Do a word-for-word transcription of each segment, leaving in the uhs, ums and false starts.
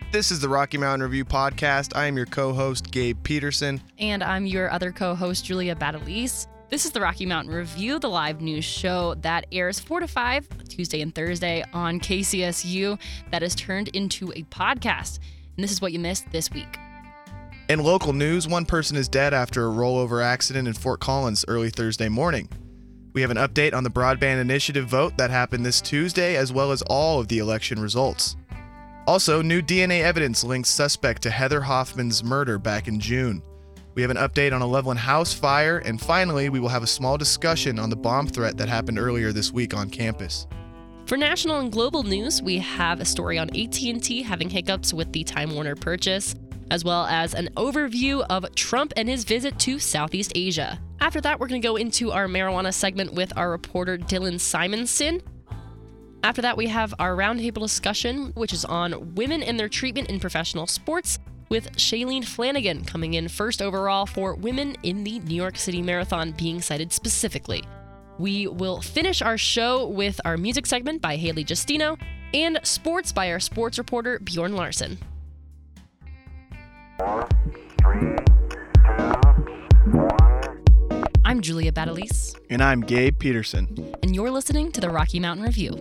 This is the Rocky Mountain Review podcast. I am your co-host, Gabe Peterson. And I'm your other co-host, Julia Badalise. This is the Rocky Mountain Review, the live news show that airs four to five, Tuesday and Thursday on K C S U, that is turned into a podcast. And this is what you missed this week. In local news, one person is dead after a rollover accident in Fort Collins early Thursday morning. We have an update on the Broadband Initiative vote that happened this Tuesday, as well as all of the election results. Also, new D N A evidence links suspect to Heather Hoffman's murder back in June. We have an update on a Loveland house fire, and finally, we will have a small discussion on the bomb threat that happened earlier this week on campus. For national and global news, we have a story on A T and T having hiccups with the Time Warner purchase, as well as an overview of Trump and his visit to Southeast Asia. After that, we're going to go into our marijuana segment with our reporter Dylan Simonson. After that, we have our roundtable discussion, which is on women and their treatment in professional sports, with Shailene Flanagan coming in first overall for women in the New York City Marathon being cited specifically. We will finish our show with our music segment by Haley Justino and sports by our sports reporter Bjorn Larson. Four, three, two, one. I'm Julia Badalise. And I'm Gabe Peterson. And you're listening to the Rocky Mountain Review.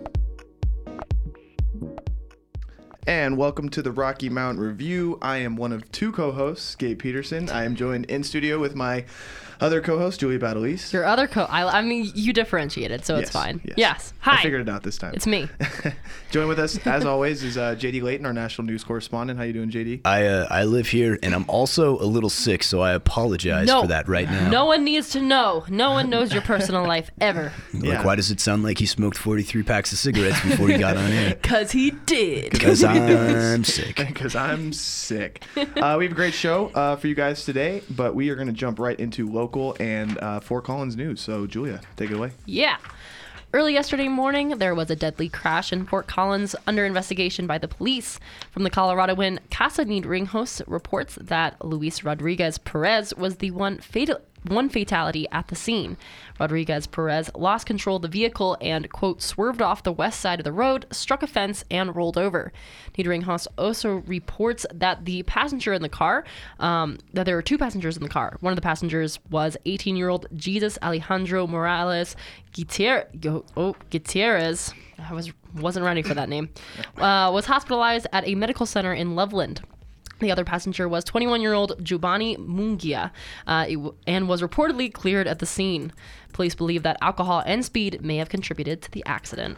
And welcome to the Rocky Mountain Review. I am one of two co-hosts, Gabe Peterson. I am joined in studio with my other co-host, Julia Badalise. Your other co I, I mean, you differentiated, so yes, it's fine. Yes. yes. Hi. I figured it out this time. It's me. Joined with us, as always, is uh, J D Layton, our national news correspondent. How you doing, J D? I uh, I live here, and I'm also a little sick, so I apologize no, for that right now. No one needs to know. No one knows your personal life ever. Like, Yeah. why does it sound like he smoked forty-three packs of cigarettes before he got on air? Because he did. Because I'm sick. Because I'm sick. Uh, we have a great show uh, for you guys today, but we are going to jump right into local and uh, Fort Collins news. So, Julia, take it away. Yeah. Early yesterday morning, there was a deadly crash in Fort Collins under investigation by the police. From the Coloradoan Casa Need Ringhouse reports that Luis Rodriguez Perez was the one fatal one fatality at the scene. Rodriguez Perez lost control of the vehicle and, quote, swerved off the west side of the road, struck a fence, and rolled over. Niederringhaus also reports that the passenger in the car, um, that there were two passengers in the car. One of the passengers was eighteen-year-old Jesus Alejandro Morales Gutierrez. Oh, Gutierrez. I was, wasn't ready for that name. Uh, was hospitalized at a medical center in Loveland. The other passenger was twenty-one-year-old Giovanni Mungia uh, w- and was reportedly cleared at the scene. Police believe that alcohol and speed may have contributed to the accident.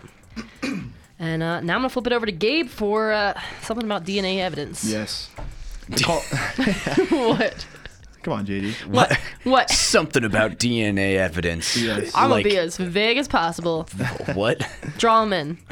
And uh, now I'm going to flip it over to Gabe for uh, something about D N A evidence. Yes. Call- What? Come on, J D. What? What? Something about D N A evidence. Yes. I'm Like, going to be as vague as possible. what? Draw them in.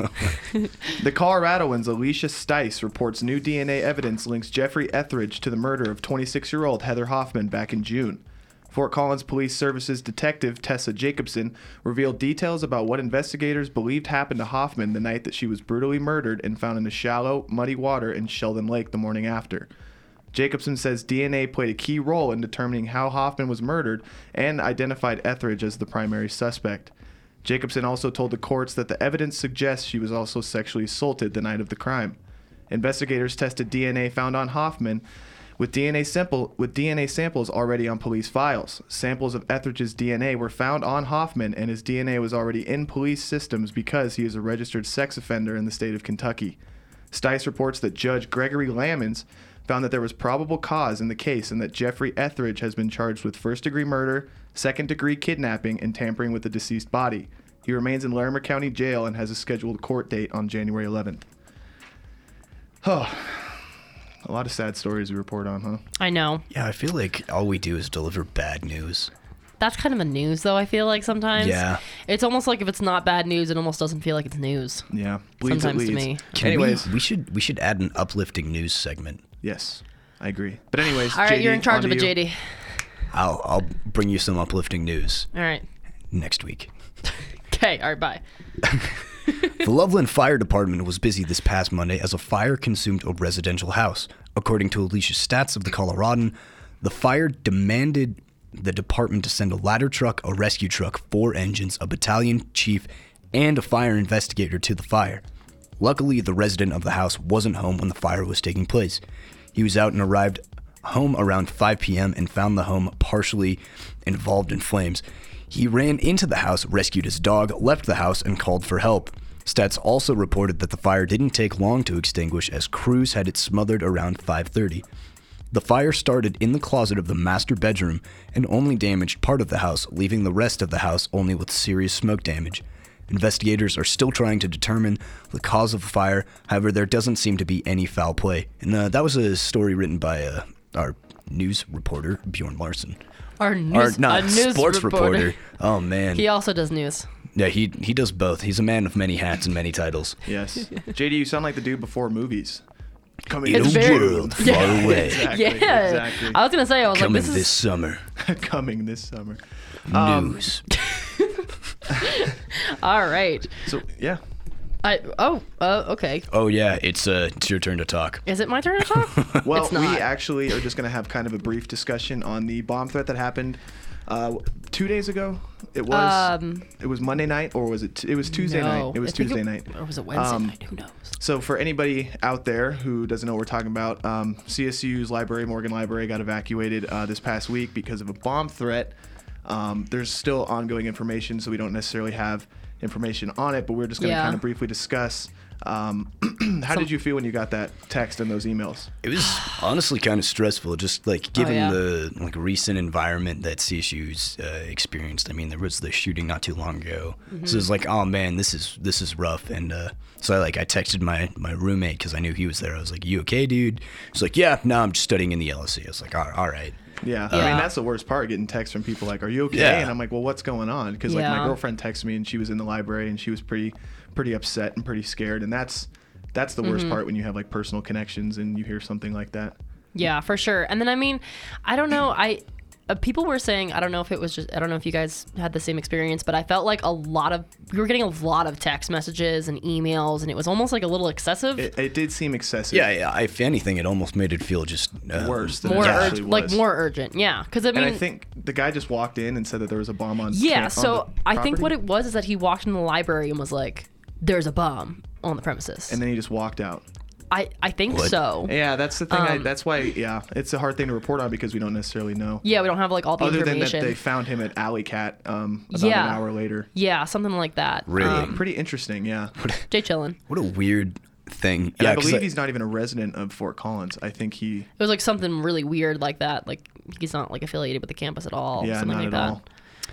The Coloradoans Alicia Stice reports new D N A evidence links Jeffrey Etheridge to the murder of twenty-six-year-old Heather Hoffman back in June. Fort Collins Police Services detective Tessa Jacobson revealed details about what investigators believed happened to Hoffman the night that she was brutally murdered and found in the shallow, muddy water in Sheldon Lake the morning after. Jacobson says D N A played a key role in determining how Hoffman was murdered and identified Etheridge as the primary suspect. Jacobson also told the courts that the evidence suggests she was also sexually assaulted the night of the crime. Investigators tested D N A found on Hoffman with D N A sample with D N A samples already on police files. Samples of Etheridge's D N A were found on Hoffman, and his D N A was already in police systems because he is a registered sex offender in the state of Kentucky. Stice reports that Judge Gregory Lamons found that there was probable cause in the case and that Jeffrey Etheridge has been charged with first-degree murder, second-degree kidnapping, and tampering with the deceased body. He remains in Larimer County Jail and has a scheduled court date on January eleventh. Oh, a lot of sad stories we report on, huh? I know. Yeah, I feel like all we do is deliver bad news. That's kind of a news, though, I feel like sometimes. Yeah. It's almost like if it's not bad news, it almost doesn't feel like it's news. Yeah, bleeds Sometimes it to leads. me. Can Anyways, we, we should we should add an uplifting news segment. yes, I agree. But anyways, All right, J D, you're in charge on of to it, you. J D. I'll I'll bring you some uplifting news All right. next week. Okay, all right, bye. The Loveland Fire Department was busy this past Monday as a fire consumed a residential house. According to Alicia Stats of the Coloradan, the fire demanded the department to send a ladder truck, a rescue truck, four engines, a battalion chief, and a fire investigator to the fire. Luckily, the resident of the house wasn't home when the fire was taking place. He was out and arrived home around five p.m. and found the home partially involved in flames. He ran into the house, rescued his dog, left the house, and called for help. Stats also reported that the fire didn't take long to extinguish as crews had it smothered around five thirty. The fire started in the closet of the master bedroom and only damaged part of the house, leaving the rest of the house only with serious smoke damage. Investigators are still trying to determine the cause of the fire. However, there doesn't seem to be any foul play. And uh, that was a story written by uh, our news reporter, Bjorn Larson. Our news, Or not, a news sports reporter. reporter. Oh, man. He also does news. Yeah, he he does both. He's a man of many hats and many titles. Yes. J D, you sound like the dude before movies. Coming In It's a very- world far Yeah. away. Exactly, Yeah. exactly. I was going to say, I was Coming like, this this is... summer. Coming this summer. Um, News. All right. So, yeah. I Oh, uh, okay. Oh, yeah, it's uh, it's your turn to talk. Is it my turn to talk? Well, It's we not. actually are just going to have kind of a brief discussion on the bomb threat that happened uh, two days ago. It was Um, it was Monday night, or was it? T- it was Tuesday no. night. It was I think Tuesday it- night. Or was it Wednesday Um, night? Who knows? So for anybody out there who doesn't know what we're talking about, um, C S U's library, Morgan Library, got evacuated uh, this past week because of a bomb threat. Um, there's still ongoing information, so we don't necessarily have information on it, but we're just going to Yeah. kind of briefly discuss. Um, how did you feel when you got that text and those emails? It was honestly kind of stressful, just like given yeah. the like recent environment that C S U's uh, experienced. I mean, there was the shooting not too long ago, Mm-hmm. so it was like, oh man, this is this is rough. And uh, so I like I texted my my roommate because I knew he was there. I was like, "You okay, dude?" He's like, "Yeah, no, I'm just studying in the L S C." I was like, "All, all right." Yeah, I Yeah. mean that's the worst part, getting texts from people like, "Are you okay?" Yeah. And I'm like, "Well, what's going on?" Because like my Yeah. girlfriend texted me and she was in the library and she was pretty pretty upset and pretty scared, and that's that's the worst Mm-hmm. part when you have like personal connections and you hear something like that. Yeah, for sure. And then I mean, I don't know. I uh, people were saying, I don't know if it was just, I don't know if you guys had the same experience, but I felt like a lot of we were getting a lot of text messages and emails, and it was almost like a little excessive. It, it did seem excessive. Yeah, yeah. If anything, it almost made it feel just uh, Worse than more it yeah. actually urgent, like was. more urgent. Yeah, because I mean, And I think the guy just walked in and said that there was a bomb on. yeah. camp- on So the I think what property, it was is that he walked in the library and was like, "There's a bomb on the premises." and then he just walked out. I I think What? so. Yeah, that's the thing. I, Um, that's why. Yeah, it's a hard thing to report on because we don't necessarily know. Yeah, we don't have like all the Other than that, information. they found him at Alley Cat um, about Yeah. an hour later. yeah, something like that. Really? Um, Pretty interesting. Yeah. Jay chillin'. What a weird thing. And I 'cause believe he's not even a resident of Fort Collins. I think he. It was like something really weird like that. Like he's not like affiliated with the campus at all. Yeah, something not like at that. all.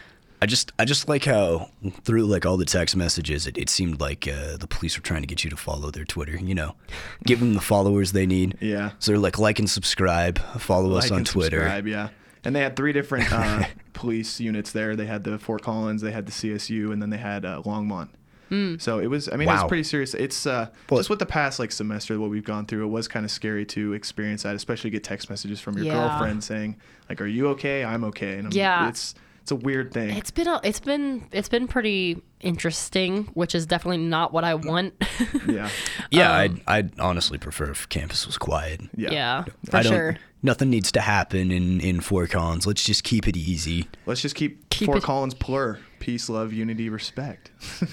I just I just like how through like all the text messages, it, it seemed like uh, the police were trying to get you to follow their Twitter. You know, give them the followers they need. Yeah. So they're like, like and subscribe, follow us Like on and Twitter. subscribe, yeah. And they had three different uh, police units there. They had the Fort Collins, they had the C S U, and then they had uh, Longmont. So it was, I mean, it Wow. was pretty serious. It's uh, Well- just with the past like semester, what we've gone through, it was kind of scary to experience that, especially get text messages from your Yeah. girlfriend saying like, "Are you okay? I'm okay." And I'm, Yeah. it's it's a weird thing. It's been a, it's been it's been pretty interesting, which is definitely not what I want. yeah, Yeah, Um, I'd, I'd honestly prefer if campus was quiet. yeah, yeah, for I don't. sure. Nothing needs to happen in in Fort Collins. Let's just keep it easy. Let's just keep, Keep Fort it- Collins plur, peace, love, unity, respect.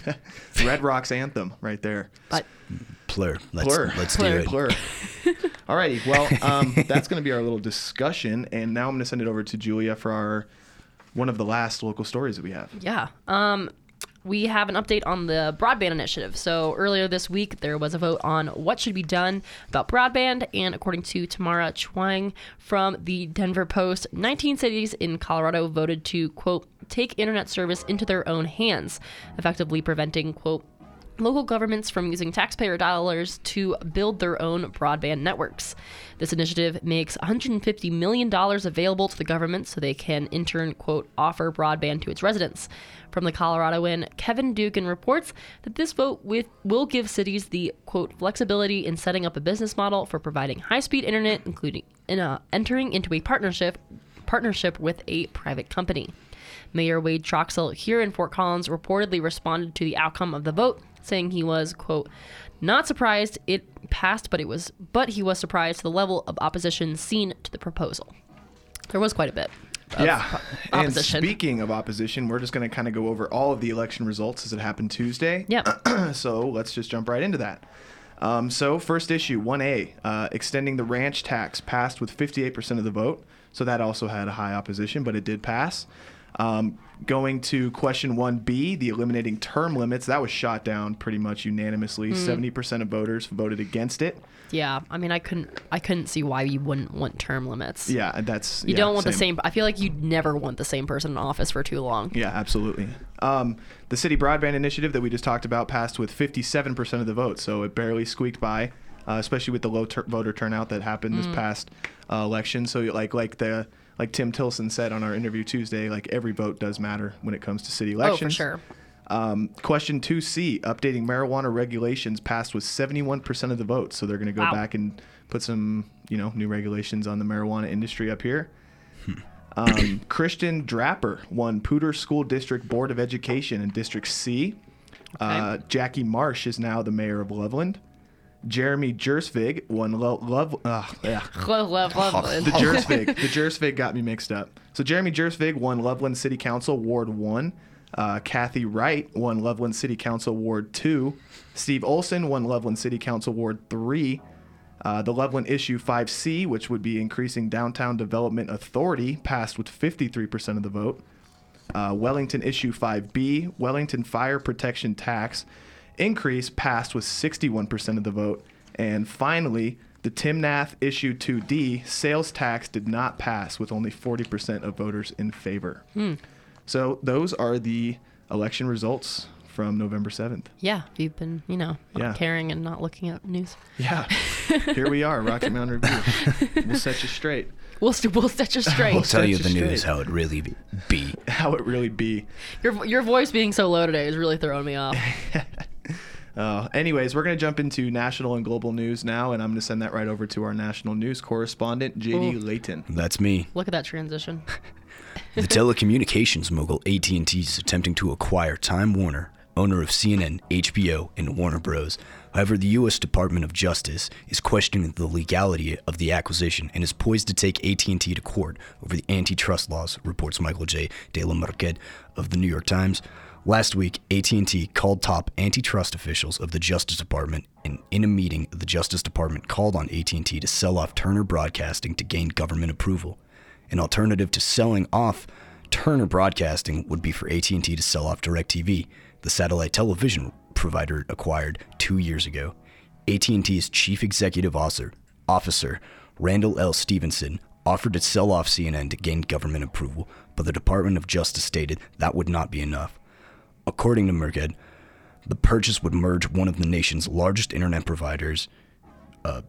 Red Rock's anthem right there. But Plur. Let's Plur. let's Plur. do it. Plur. Alrighty, well, um, that's going to be our little discussion, and now I'm going to send it over to Julia for our one of the last local stories that we have. yeah, um, we have an update on the broadband initiative. So earlier this week, there was a vote on what should be done about broadband, and according to Tamara Chuang from the Denver Post, nineteen cities in Colorado voted to, quote, take internet service into their own hands, effectively preventing, quote, local governments from using taxpayer dollars to build their own broadband networks. This initiative makes one hundred fifty million dollars available to the government so they can, in turn, quote, offer broadband to its residents. From the Coloradoan, Kevin Dugan reports that this vote with, will give cities the, quote, flexibility in setting up a business model for providing high-speed internet, including in a, entering into a partnership partnership with a private company. Mayor Wade Troxel here in Fort Collins reportedly responded to the outcome of the vote, saying he was, quote, not surprised it passed, but it was, but he was surprised to the level of opposition seen to the proposal. There was quite a bit. of Yeah. And opposition. speaking of opposition, we're just going to kind of go over all of the election results as it happened Tuesday. Yep. So let's just jump right into that. Um, so first issue, one A, uh, extending the ranch tax passed with fifty-eight percent of the vote. So that also had a high opposition, but it did pass. Um, going to question one B, the eliminating term limits, that was shot down pretty much unanimously. seventy percent of voters voted against it. Yeah, I mean, I couldn't, I couldn't see why you wouldn't want term limits. Yeah, and that's You yeah, don't want the same. I feel like you'd never want the same person in office for too long. Yeah, absolutely. Um, the city broadband initiative that we just talked about passed with fifty-seven percent of the vote, so it barely squeaked by, uh, especially with the low tur- voter turnout that happened this past uh, election. So like like the like Tim Tilson said on our interview Tuesday, like every vote does matter when it comes to city elections. Oh, for sure. Um, question two C, updating marijuana regulations passed with seventy-one percent of the vote. So they're going to go Wow. back and put some, you know, new regulations on the marijuana industry up here. Um, Christian Draper won Poudre School District Board of Education in District C. Uh, Jackie Marsh is now the mayor of Loveland. Jeremy Jersvig won Lo- Love. Uh, yeah. Love, love, love. The Jersvig. The Jersvig got me mixed up. So Jeremy Jersvig won Loveland City Council Ward one. Uh, Kathy Wright won Loveland City Council Ward two. Steve Olson won Loveland City Council Ward three. Uh, the Loveland Issue five C, which would be increasing downtown development authority, passed with fifty-three percent of the vote. Uh, Wellington Issue five B, Wellington Fire Protection Tax increase, passed with sixty-one percent of the vote. And finally, the Timnath Issue two D, sales tax, did not pass with only forty percent of voters in favor. Hmm. So those are the election results from November seventh. Yeah, you've been, you know, not Yeah. caring and not looking at news. Yeah. Here we are, Rocky Mountain Review. We'll set you straight. We'll, st- we'll set you straight. We'll Tell set you you the news straight. how it really be. be. How it really be. Your your voice being so low today is really throwing me off. Uh, anyways, we're going to jump into national and global news now, and I'm going to send that right over to our national news correspondent, J D Ooh. Layton. That's me. Look at that transition. The telecommunications mogul A T and T is attempting to acquire Time Warner, owner of C N N, H B O, and Warner Bros. However, the U S Department of Justice is questioning the legality of the acquisition and is poised to take A T and T to court over the antitrust laws, reports Michael J. De La Marquette of the New York Times. Last week, A T and T called top antitrust officials of the Justice Department, and in a meeting, the Justice Department called on A T and T to sell off Turner Broadcasting to gain government approval. An alternative to selling off Turner Broadcasting would be for A T and T to sell off DirecTV, the satellite television provider acquired two years ago. A T and T's chief executive officer, officer Randall L. Stevenson, offered to sell off C N N to gain government approval, but the Department of Justice stated that would not be enough. According to Merced, the purchase would merge one of the nation's largest internet providers uh,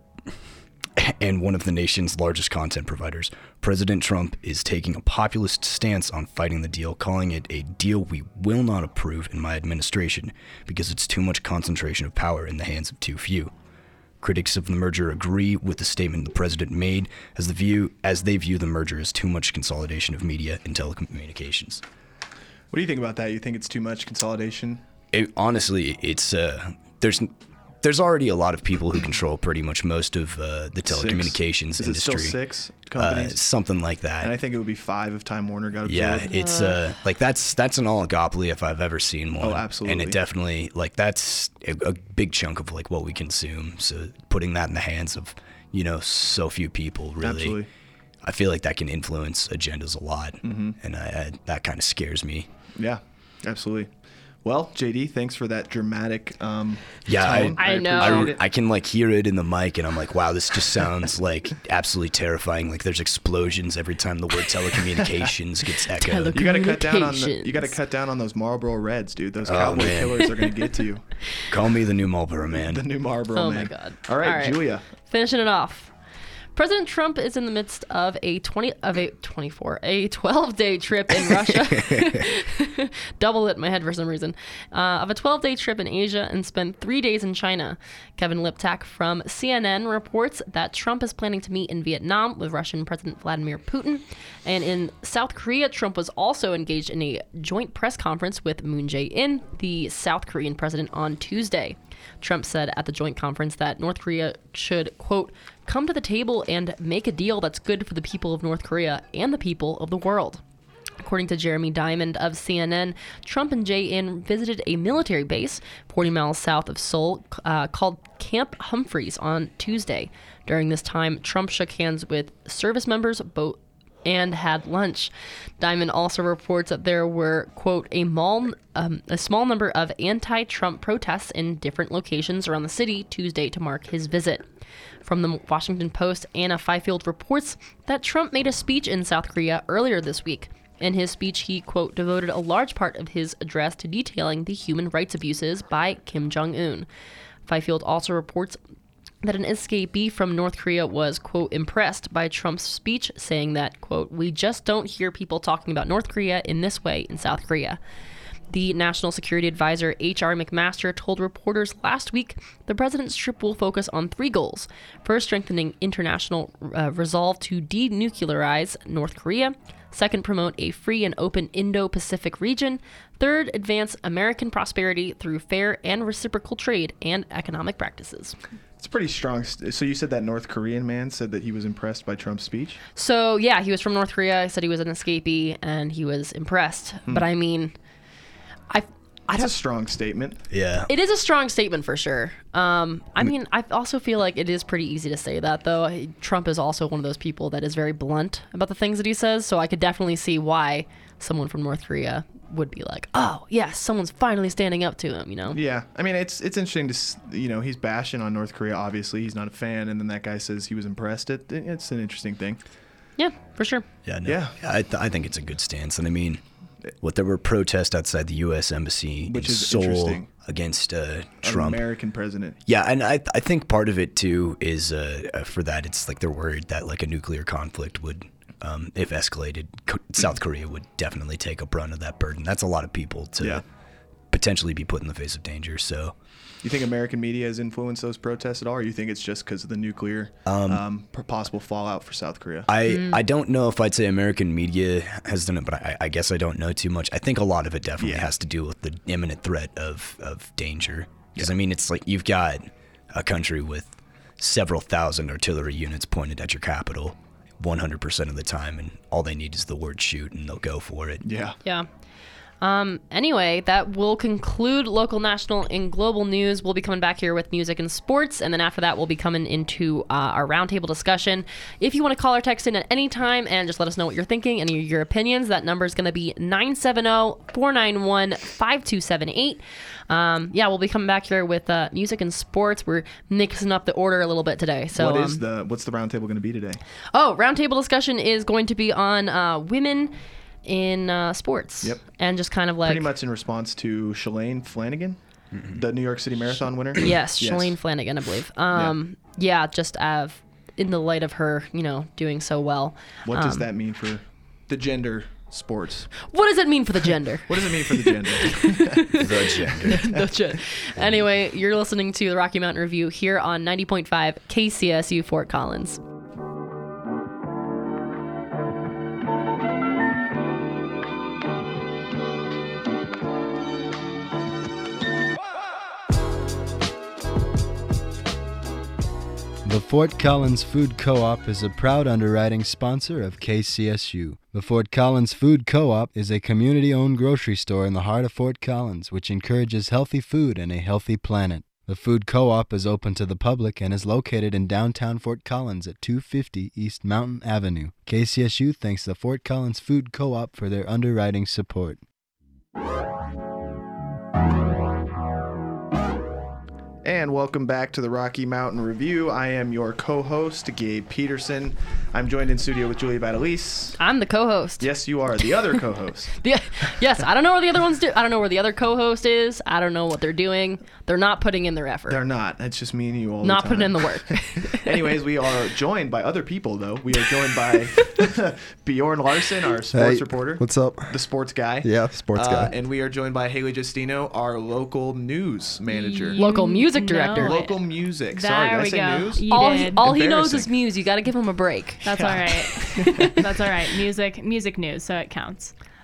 and one of the nation's largest content providers. President Trump is taking a populist stance on fighting the deal, calling it a deal we will not approve in my administration because it's too much concentration of power in the hands of too few. Critics of the merger agree with the statement the president made, as the view as they view the merger as too much consolidation of media and telecommunications. What do you think about that? You think it's too much consolidation? It, honestly, it's uh, there's there's already a lot of people who control pretty much most of uh, the telecommunications Six. Is industry. it still six Uh, companies? something like that. and I think it would be five if Time Warner got absorbed. Yeah, it's uh like that's that's an oligopoly if I've ever seen one. Oh, absolutely. And it definitely like that's a, a big chunk of like what we consume. So putting that in the hands of, you know, so few people really, Absolutely. I feel like that can influence agendas a lot, Mm-hmm. and I, I, that kind of scares me. Yeah, absolutely. Well, J D, thanks for that dramatic um, Yeah, tone. I- I know. appreciate I, it. I can like hear it in the mic, and I'm like, wow, this just sounds like absolutely terrifying. Like there's explosions every time the word telecommunications gets echoed. You gotta cut down on the, you gotta Communications. cut down on those Marlboro Reds, dude. Those Oh, cowboy man. killers are gonna get to you. Call me the new Marlboro man. The new Marlboro Oh man. my God. All right, All right. Julia. Finishing it off. President Trump is in the midst of a twenty of a twenty-four a twelve day trip in Russia. Double it in my head for some reason. Uh, of a twelve day trip in Asia and spent three days in China. Kevin Liptak from C N N reports that Trump is planning to meet in Vietnam with Russian President Vladimir Putin, and in South Korea, Trump was also engaged in a joint press conference with Moon Jae-in, the South Korean president, on Tuesday. Trump said at the joint conference that North Korea should, quote, come to the table and make a deal that's good for the people of North Korea and the people of the world. According to Jeremy Diamond of C N N, Trump and Jae-in visited a military base forty miles south of Seoul uh, called Camp Humphreys on Tuesday. During this time, Trump shook hands with service members both and had lunch. Diamond also reports that there were, quote, a, mall, um, a small number of anti-Trump protests in different locations around the city Tuesday to mark his visit. From the Washington Post, Anna Fifield reports that Trump made a speech in South Korea earlier this week. In his speech, he, quote, devoted a large part of his address to detailing the human rights abuses by Kim Jong-un. Fifield also reports that an escapee from North Korea was, quote, impressed by Trump's speech, saying that, quote, we just don't hear people talking about North Korea in this way in South Korea. The National Security Advisor H R McMaster told reporters last week the president's trip will focus on three goals. First, strengthening international uh, resolve to denuclearize North Korea. Second, promote a free and open Indo-Pacific region. Third, advance American prosperity through fair and reciprocal trade and economic practices. It's pretty strong. st- So you said that North Korean man said that he was impressed by Trump's speech? So, yeah, he was from North Korea. He said he was an escapee, and he was impressed. But, I mean, I, I That's don't... a strong statement. Yeah. It is a strong statement for sure. Um, I mean, I also feel like it is pretty easy to say that, though. Trump is also one of those people that is very blunt about the things that he says, so I could definitely see why someone from North Korea would be like, oh, yes, someone's finally standing up to him, you know? Yeah, I mean, it's it's interesting to, s- you know, he's bashing on North Korea, obviously. He's not a fan, and then that guy says he was impressed. It, it's an interesting thing. Yeah, for sure. Yeah, no, Yeah. I, th- I think it's a good stance. And I mean, what there were protests outside the U S embassy Which in is Seoul interesting. against uh, An Trump. American president. Yeah, and I I think part of it too is uh, uh, for that it's like they're worried that like a nuclear conflict would, um, if escalated, Co- South Korea would definitely take a brunt of that burden. That's a lot of people to Yeah. potentially be put in the face of danger. So You think American media has influenced those protests at all, or you think it's just because of the nuclear um, p- possible fallout for South Korea? I, I don't know if I'd say American media has done it, but I, I guess I don't know too much. I think a lot of it definitely Yeah. has to do with the imminent threat of, of danger. Because, I mean, it's like you've got a country with several thousand artillery units pointed at your capital one hundred percent of the time, and all they need is the word shoot, and they'll go for it. yeah. Yeah. Um, anyway, that will conclude local, national, and global news. We'll be coming back here with music and sports, and then after that, we'll be coming into uh, our roundtable discussion. If you want to call or text in at any time and just let us know what you're thinking and your, your opinions, that number is going to be nine seven zero, four nine one, five two seven eight. Um, yeah, we'll be coming back here with uh, music and sports. We're mixing up the order a little bit today. So, what is um, the what's the roundtable going to be today? oh, roundtable discussion is going to be on uh, women in uh, sports. Yep. And just kind of like Pretty much in response to Shalane Flanagan, the New York City Marathon winner. yes, Shalane Flanagan, I believe. Um, yeah. just uh, in the light of her, you know, doing so well. What does Um, that mean for the gender sports? What does it mean for the gender? What does it mean for the gender? The gender. The gen- anyway, you're listening to the Rocky Mountain Review here on ninety point five K C S U Fort Collins. The Fort Collins Food Co-op is a proud underwriting sponsor of K C S U. The Fort Collins Food Co-op is a community-owned grocery store in the heart of Fort Collins, which encourages healthy food and a healthy planet. The Food Co-op is open to the public and is located in downtown Fort Collins at two fifty East Mountain Avenue. K C S U thanks the Fort Collins Food Co-op for their underwriting support. And welcome back to the Rocky Mountain Review. I am your co-host, Gabe Peterson. I'm joined in studio with Julia Badalise. I'm the co-host. Yes, you are the other co-host. The, yes, I don't know where the other ones do. I don't know where the other co-host is. I don't know what they're doing. They're not putting in their effort. They're not. It's just me and you all not the time. putting in the work. Anyways, we are joined by other people, though. We are joined by Bjorn Larson, our sports Hey, reporter. what's up? The sports guy. Yeah, sports Uh, guy. and we are joined by Haley Justino, our local news manager. Local music No. director. Local music. There Sorry, did I we say go. news? You all he, did. all he knows is Embarrassing. Muse. You got to give him a break. That's all right. That's all right. Music, music news, so it counts.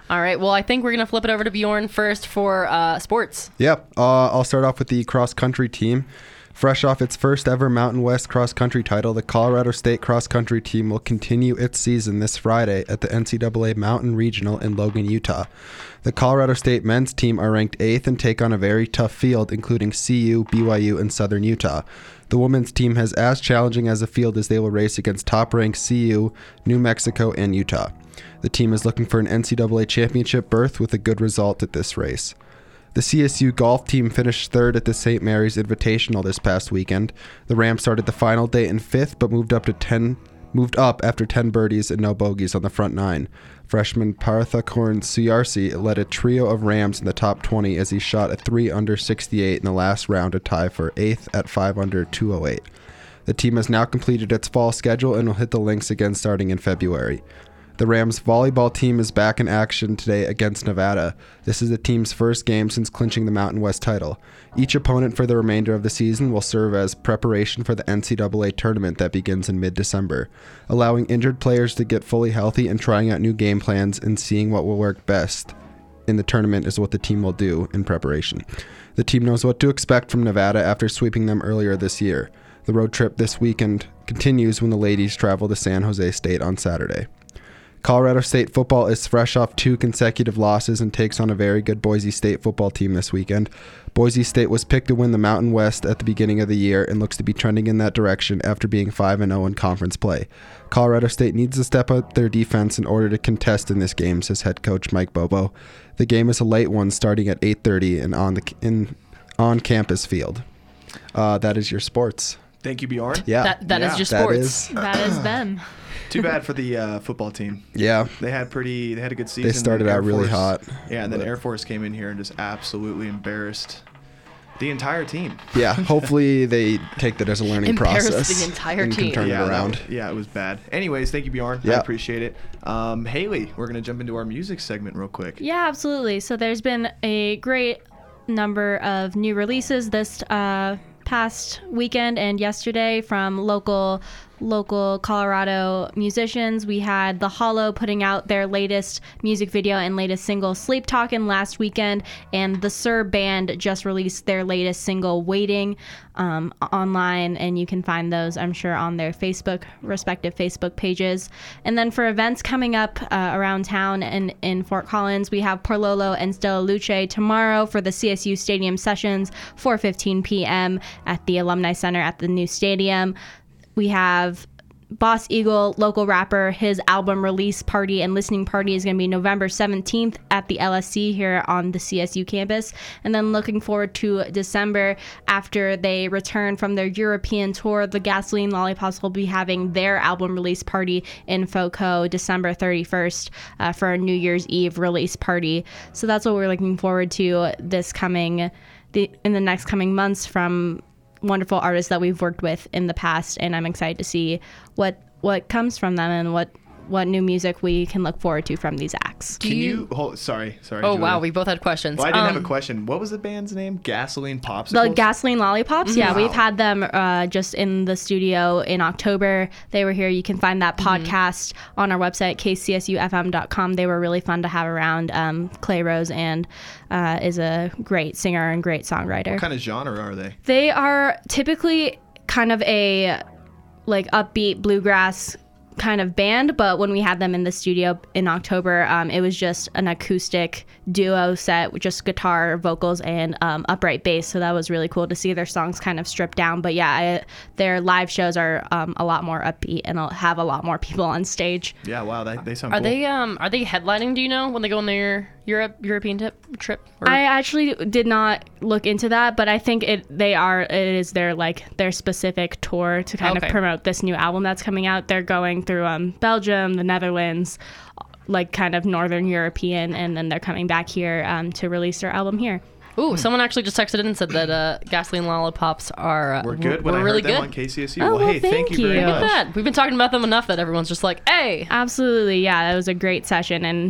All right. Well, I think we're gonna flip it over to Bjorn first for uh, sports. Yep. Uh, I'll start off with the cross-country team. Fresh off its first ever Mountain West cross-country title, the Colorado State cross-country team will continue its season this Friday at the N C double A Mountain Regional in Logan, Utah. The Colorado State men's team are ranked eighth and take on a very tough field, including C U, B Y U, and Southern Utah. The women's team has as challenging as a field as they will race against top-ranked C U, New Mexico, and Utah. The team is looking for an N C double A championship berth with a good result at this race. The C S U golf team finished third at the Saint Mary's Invitational this past weekend. The Rams started the final day in fifth, but moved up to ten, moved up after ten birdies and no bogeys on the front nine. Freshman Parthakorn Suyarsi led a trio of Rams in the top twenty as he shot a three under sixty-eight in the last round to tie for eighth at five under two oh eight. The team has now completed its fall schedule and will hit the links again starting in February. The Rams volleyball team is back in action today against Nevada. This is the team's first game since clinching the Mountain West title. Each opponent for the remainder of the season will serve as preparation for the N C double A tournament that begins in mid-December. Allowing injured players to get fully healthy and trying out new game plans and seeing what will work best in the tournament is what the team will do in preparation. The team knows what to expect from Nevada after sweeping them earlier this year. The road trip this weekend continues when the ladies travel to San Jose State on Saturday. Colorado State football is fresh off two consecutive losses and takes on a very good Boise State football team this weekend. Boise State was picked to win the Mountain West at the beginning of the year and looks to be trending in that direction after being five and oh in conference play. Colorado State needs to step up their defense in order to contest in this game, says head coach Mike Bobo. The game is a late one starting at eight thirty and on the in on-campus field. Uh, that is your sports. Thank you, Bjorn. Yeah. That that Yeah. is your That sports. is- That is them. Too bad for the uh, football team. Yeah. They had pretty. They had a good season. They started Then out Air really Force- hot. Yeah, and then but- Air Force came in here and just absolutely embarrassed the entire team. Yeah, hopefully they take that as a learning Embarrassed process. the entire and team. Can turn yeah, it that around. was- yeah, it was bad. Anyways, thank you, Bjorn. I Yeah. appreciate it. Um, Haley, we're gonna jump into our music segment real quick. Yeah, absolutely. So there's been a great number of new releases this uh, past weekend and yesterday from local local Colorado musicians. We had The Hollow putting out their latest music video and latest single Sleep Talkin' last weekend, and the Sir Band just released their latest single Waiting um, online, and you can find those, I'm sure, on their Facebook respective Facebook pages. And then for events coming up uh, around town and in Fort Collins, we have Parlolo and Stella Luce tomorrow for the C S U Stadium Sessions, four fifteen p.m. at the Alumni Center at the new stadium. We have Boss Eagle, local rapper, his album release party and listening party is going to be November seventeenth at the L S C here on the C S U campus. And then looking forward to December after they return from their European tour. The Gasoline Lollipops will be having their album release party in FOCO December thirty-first uh, for a New Year's Eve release party. So that's what we're looking forward to this coming, the, in the next coming months from wonderful artists that we've worked with in the past, and I'm excited to see what what comes from them and what what new music we can look forward to from these acts. Do Can you- you? Hold, sorry, sorry. Oh Julia. wow, we both had questions. Well, I didn't have Um, a question. What was the band's name? Gasoline Popsicles. The Gasoline Lollipops, yeah, Wow. we've had them uh, just in the studio in October. They were here. You can find that podcast on our website, k c s u f m dot com. They were really fun to have around. Um, Clay Rose and uh, is a great singer and great songwriter. What kind of genre are they? They are typically kind of a like upbeat bluegrass kind of band, but when we had them in the studio in October, um, it was just an acoustic duo set with just guitar, vocals, and um, upright bass. So that was really cool to see their songs kind of stripped down. But yeah, I, their live shows are um, a lot more upbeat and have a lot more people on stage. Yeah, wow, they, they sound Are cool. they um are they headlining? Do you know when they go on their Europe European tip, trip? Or- I actually did not look into that, but I think it they are it is their like their specific tour to kind Okay. of promote this new album that's coming out. They're going through um Belgium, the Netherlands, like kind of Northern European, and then they're coming back here um, to release their album here. Ooh, someone actually just texted in and said that uh, Gasoline Lollipops are uh, We're good. We're When I really heard them good. on K C S U. Oh, well, well, hey, thank, thank you very you. much. Look at that. We've been talking about them enough that everyone's just like, hey. Absolutely, yeah, that was a great session, and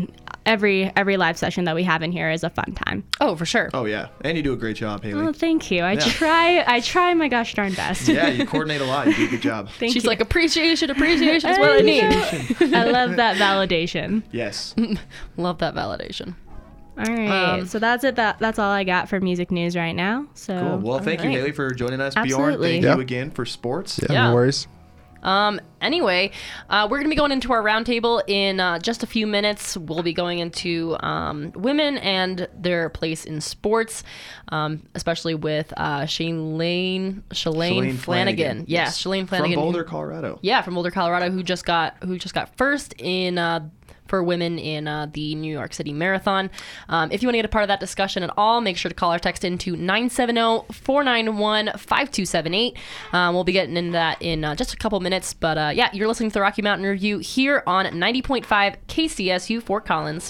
every every live session that we have in here is a fun time. Oh, for sure. Oh yeah, and you do a great job, Haley. Oh, thank you. I Yeah. try. I try my gosh darn best. Yeah, you coordinate a lot. You do a good job. Thank She's you. like, appreciation, appreciation is what I need. I love that validation. Yes. Love that validation. All right, Um, so that's it. That that's all I got for music news right now. So Cool. Well, thank you, right. Haley, for joining us. Bjorn, Absolutely. thank Yeah. you again for sports. Yeah, Yeah. no worries. Um, anyway, uh, we're going to be going into our roundtable in uh, just a few minutes. We'll be going into um, women and their place in sports, um, especially with uh, Shane Lane, Shalane, Shalane Flanagan. Flanagan. Yeah, Yes. Shalane Flanagan. From who- Boulder, Colorado. Yeah, from Boulder, Colorado, who just got who just got first in uh, for women in uh, the New York City Marathon. Um, if you want to get a part of that discussion at all, make sure to call or text into nine seven zero, four nine one, five two seven eight. Um, we'll be getting into that in uh, just a couple minutes. But uh, yeah, you're listening to the Rocky Mountain Review here on ninety point five K C S U Fort Collins.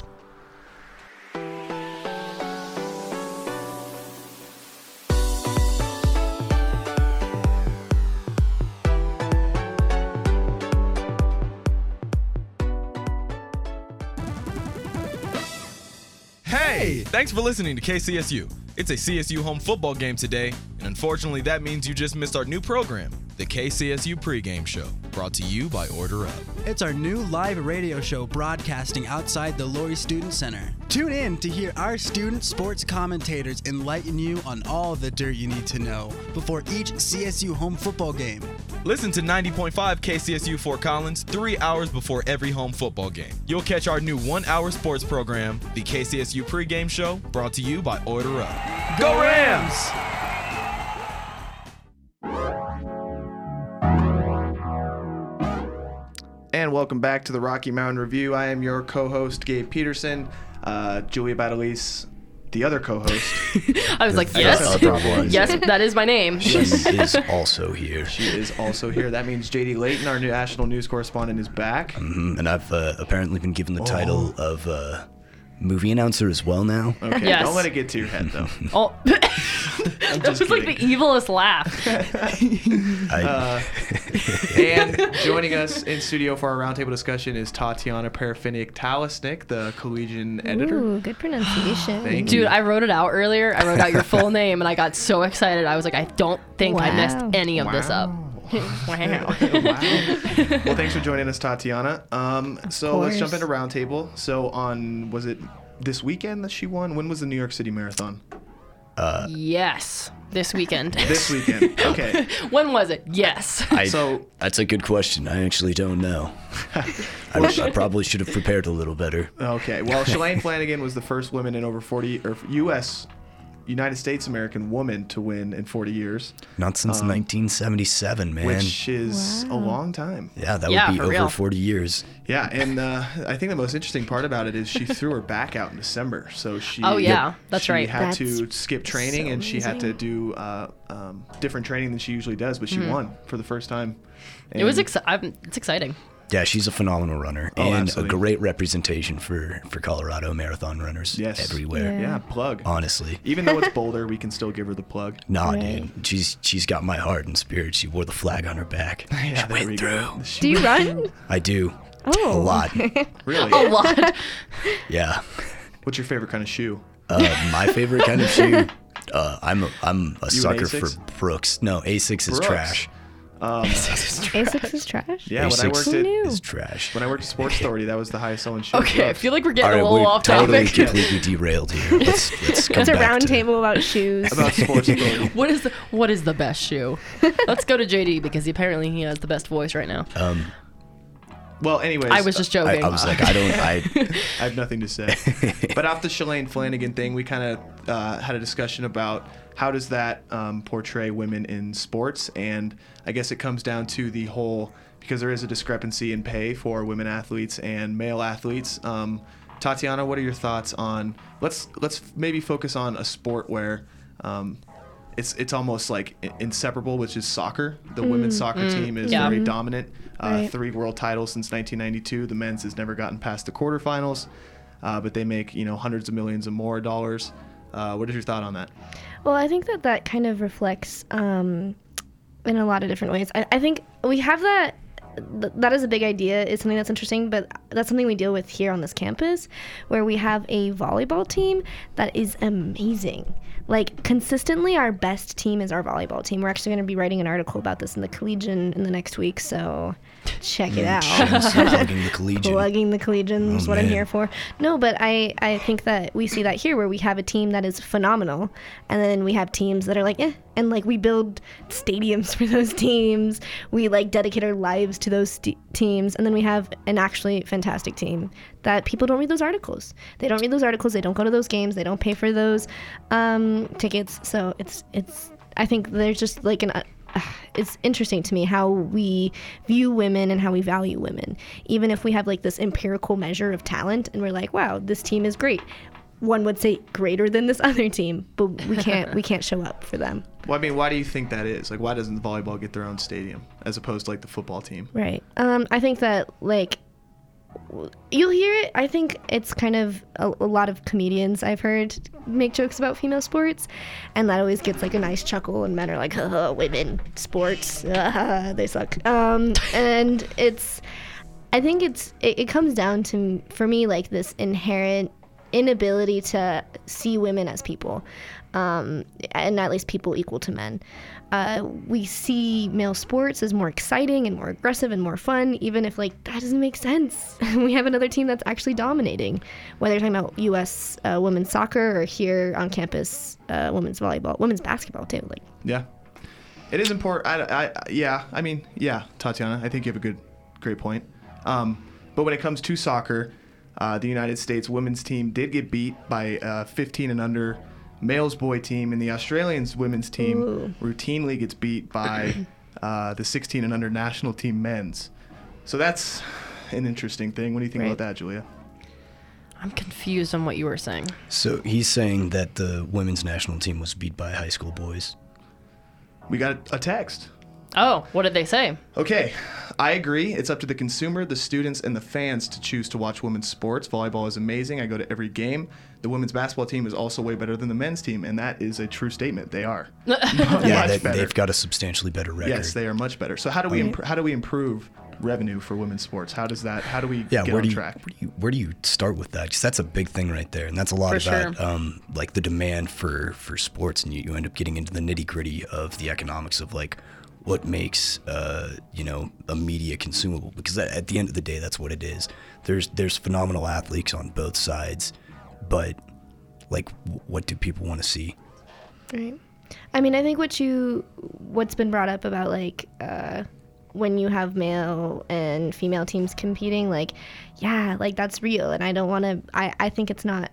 Hey! Thanks for listening to K C S U. It's a C S U home football game today, and unfortunately that means you just missed our new program, the K C S U pregame show, brought to you by Order Up. It's our new live radio show broadcasting outside the Laurie Student Center. Tune in to hear our student sports commentators enlighten you on all the dirt you need to know before each C S U home football game. Listen to ninety point five K C S U Fort Collins three hours before every home football game. You'll catch our new one-hour sports program, the K C S U pregame show, brought to you by Order Up. Go Rams! And welcome back to the Rocky Mountain Review. I am your co-host, Gabe Peterson. Uh, Julia Badalise, the other co-host. I was like, The yes, other one. yes, that is my name. She is also here. She is also here. That means J D Layton, our new national news correspondent, is back. Mhm, And I've uh, apparently been given the title of uh, movie announcer as well now. Okay, Yes. don't let it get to your head, though. Oh, that was just like kidding. the evilest laugh. I, Uh, and joining us in studio for our roundtable discussion is Tatiana Parafiniak Talisnik, the collegian editor. Ooh, good pronunciation. Thank Dude, you. I wrote it out earlier. I wrote out your full name, and I got so excited. I was like, I don't think I messed Wow. any of this up. Wow. Wow. Well, thanks for joining us, Tatiana. Um, so let's jump course. into roundtable. So on, was it this weekend that she won? When was the New York City Marathon? Yes, this weekend. This weekend. Okay. When was it? Yes. I, So- that's a good question. I actually don't know. I, I probably should have prepared a little better. Okay. Well, Shalane Flanagan was the first woman in over forty, or U S, United States American woman to win in forty years, Not since Um, nineteen seventy-seven, man. which is a long time. yeah, that Yeah, would be for over real. forty years. Yeah, and uh, I think the most interesting part about it is she threw her back out in December. So she Oh, yeah, that's she right. had to That's skip training so and she had to amazing. do uh, um, different training than she usually does, but she won for the first time. It was And- exci- I'm, it's exciting. Yeah, she's a phenomenal runner Oh, and absolutely. a great representation for, for Colorado marathon runners Yes. everywhere. Yeah. Yeah, plug. Honestly. Even though it's Boulder, we can still give her the plug. Nah, Right. dude. She's she's got my heart and spirit. She wore the flag on her back. Yeah, she there we went go. through. Do you run? I do. Oh. A lot. Really? A lot. Yeah. What's your favorite kind of shoe? Uh, my favorite kind of shoe. Uh, I'm a, I'm a You an sucker for Asics? Brooks. No, Asics is Brooks. trash. Um, Asics is trash? yeah, when I Asics worked Who at knew? is trash. when I worked at Sports Authority, that was the highest selling shoe. Okay, I Brooks. feel like we're All getting right, a little we're off totally topic. completely derailed here. Let's let's come It's a back round to- table about shoes. About Sports Authority. What is the what is the best shoe? Let's go to J D because apparently he has the best voice right now. Um, Well, anyways, I was just I, joking. I was like, I don't. I I have nothing to say. But off the Shalane Flanagan thing, we kind of uh, had a discussion about how does that um, portray women in sports, and I guess it comes down to the whole, because there is a discrepancy in pay for women athletes and male athletes. Um, Tatiana, what are your thoughts on? Let's let's maybe focus on a sport where um, it's it's almost like i- inseparable, which is soccer. The women's soccer team is yeah. very dominant. Uh, Right. Three world titles since nineteen ninety-two. The men's has never gotten past the quarterfinals, uh, but they make you know hundreds of millions of more dollars. Uh, what is your thought on that? Well, I think that that kind of reflects um, in a lot of different ways. I, I think we have that th- that is a big idea. It's something that's interesting, but that's something we deal with here on this campus, where we have a volleyball team that is amazing. Like, consistently, our best team is our volleyball team. We're actually going to be writing an article about this in the Collegian in the next week, so check it out. Plugging the Collegian. Plugging the Collegian is Oh, what I'm man. here for. No, but I, I think that we see that here, where we have a team that is phenomenal, and then we have teams that are like, eh, and like we build stadiums for those teams. We like dedicate our lives to those st- teams, and then we have an actually fantastic team that people don't read those articles. They don't read those articles. They don't go to those games. They don't pay for those um, tickets. So it's it's. I think there's just like an. Uh, it's interesting to me how we view women and how we value women, even if we have like this empirical measure of talent, and we're like, wow, this team is great. One would say greater than this other team, but we can't we can't show up for them. Well, I mean, why do you think that is? Like, why doesn't volleyball get their own stadium as opposed to like the football team? Right. Um, I think that like you'll hear it. I think it's kind of a, a lot of comedians I've heard make jokes about female sports, and that always gets like a nice chuckle. And men are like, "Oh, women sports, uh, they suck." Um, and it's, I think it's it, it comes down to for me like this inherent inability to see women as people, um, and at least people equal to men. Uh, we see male sports as more exciting and more aggressive and more fun, even if like that doesn't make sense. We have another team that's actually dominating, whether you're talking about U S uh, women's soccer or here on campus uh, women's volleyball, women's basketball too. Like, Yeah, it is important. I, I, yeah, I mean, yeah, Tatiana, I think you have a good, great point. Um, but when it comes to soccer, uh, the United States women's team did get beat by uh, fifteen and under males boy team, and the Australians women's team Ooh. routinely gets beat by uh, the sixteen and under national team men's. So that's an interesting thing. What do you think Right. about that, Julia? I'm confused on what you were saying. So he's saying that the women's national team was beat by high school boys. We got a text. Oh, what did they say? Okay, I agree. It's up to the consumer, the students, and the fans to choose to watch women's sports. Volleyball is amazing. I go to every game. The women's basketball team is also way better than the men's team, and that is a true statement. They are. Yeah, Much they, better. they've got a substantially better record. Yes, they are much better. So how do we imp- how do we improve revenue for women's sports? How does that? How do we Yeah, get where on do, you, track? where do you where do you start with that? Because that's a big thing right there, and that's a lot For about sure. um, like the demand for for sports, and you, you end up getting into the nitty gritty of the economics of like what makes uh, you know a media consumable. Because at at the end of the day, that's what it is. There's there's phenomenal athletes on both sides, but like w- what do people want to see? right. I mean, I think what you what's been brought up about like uh, when you have male and female teams competing, like, yeah, like that's real, and I don't want to. I I think it's not.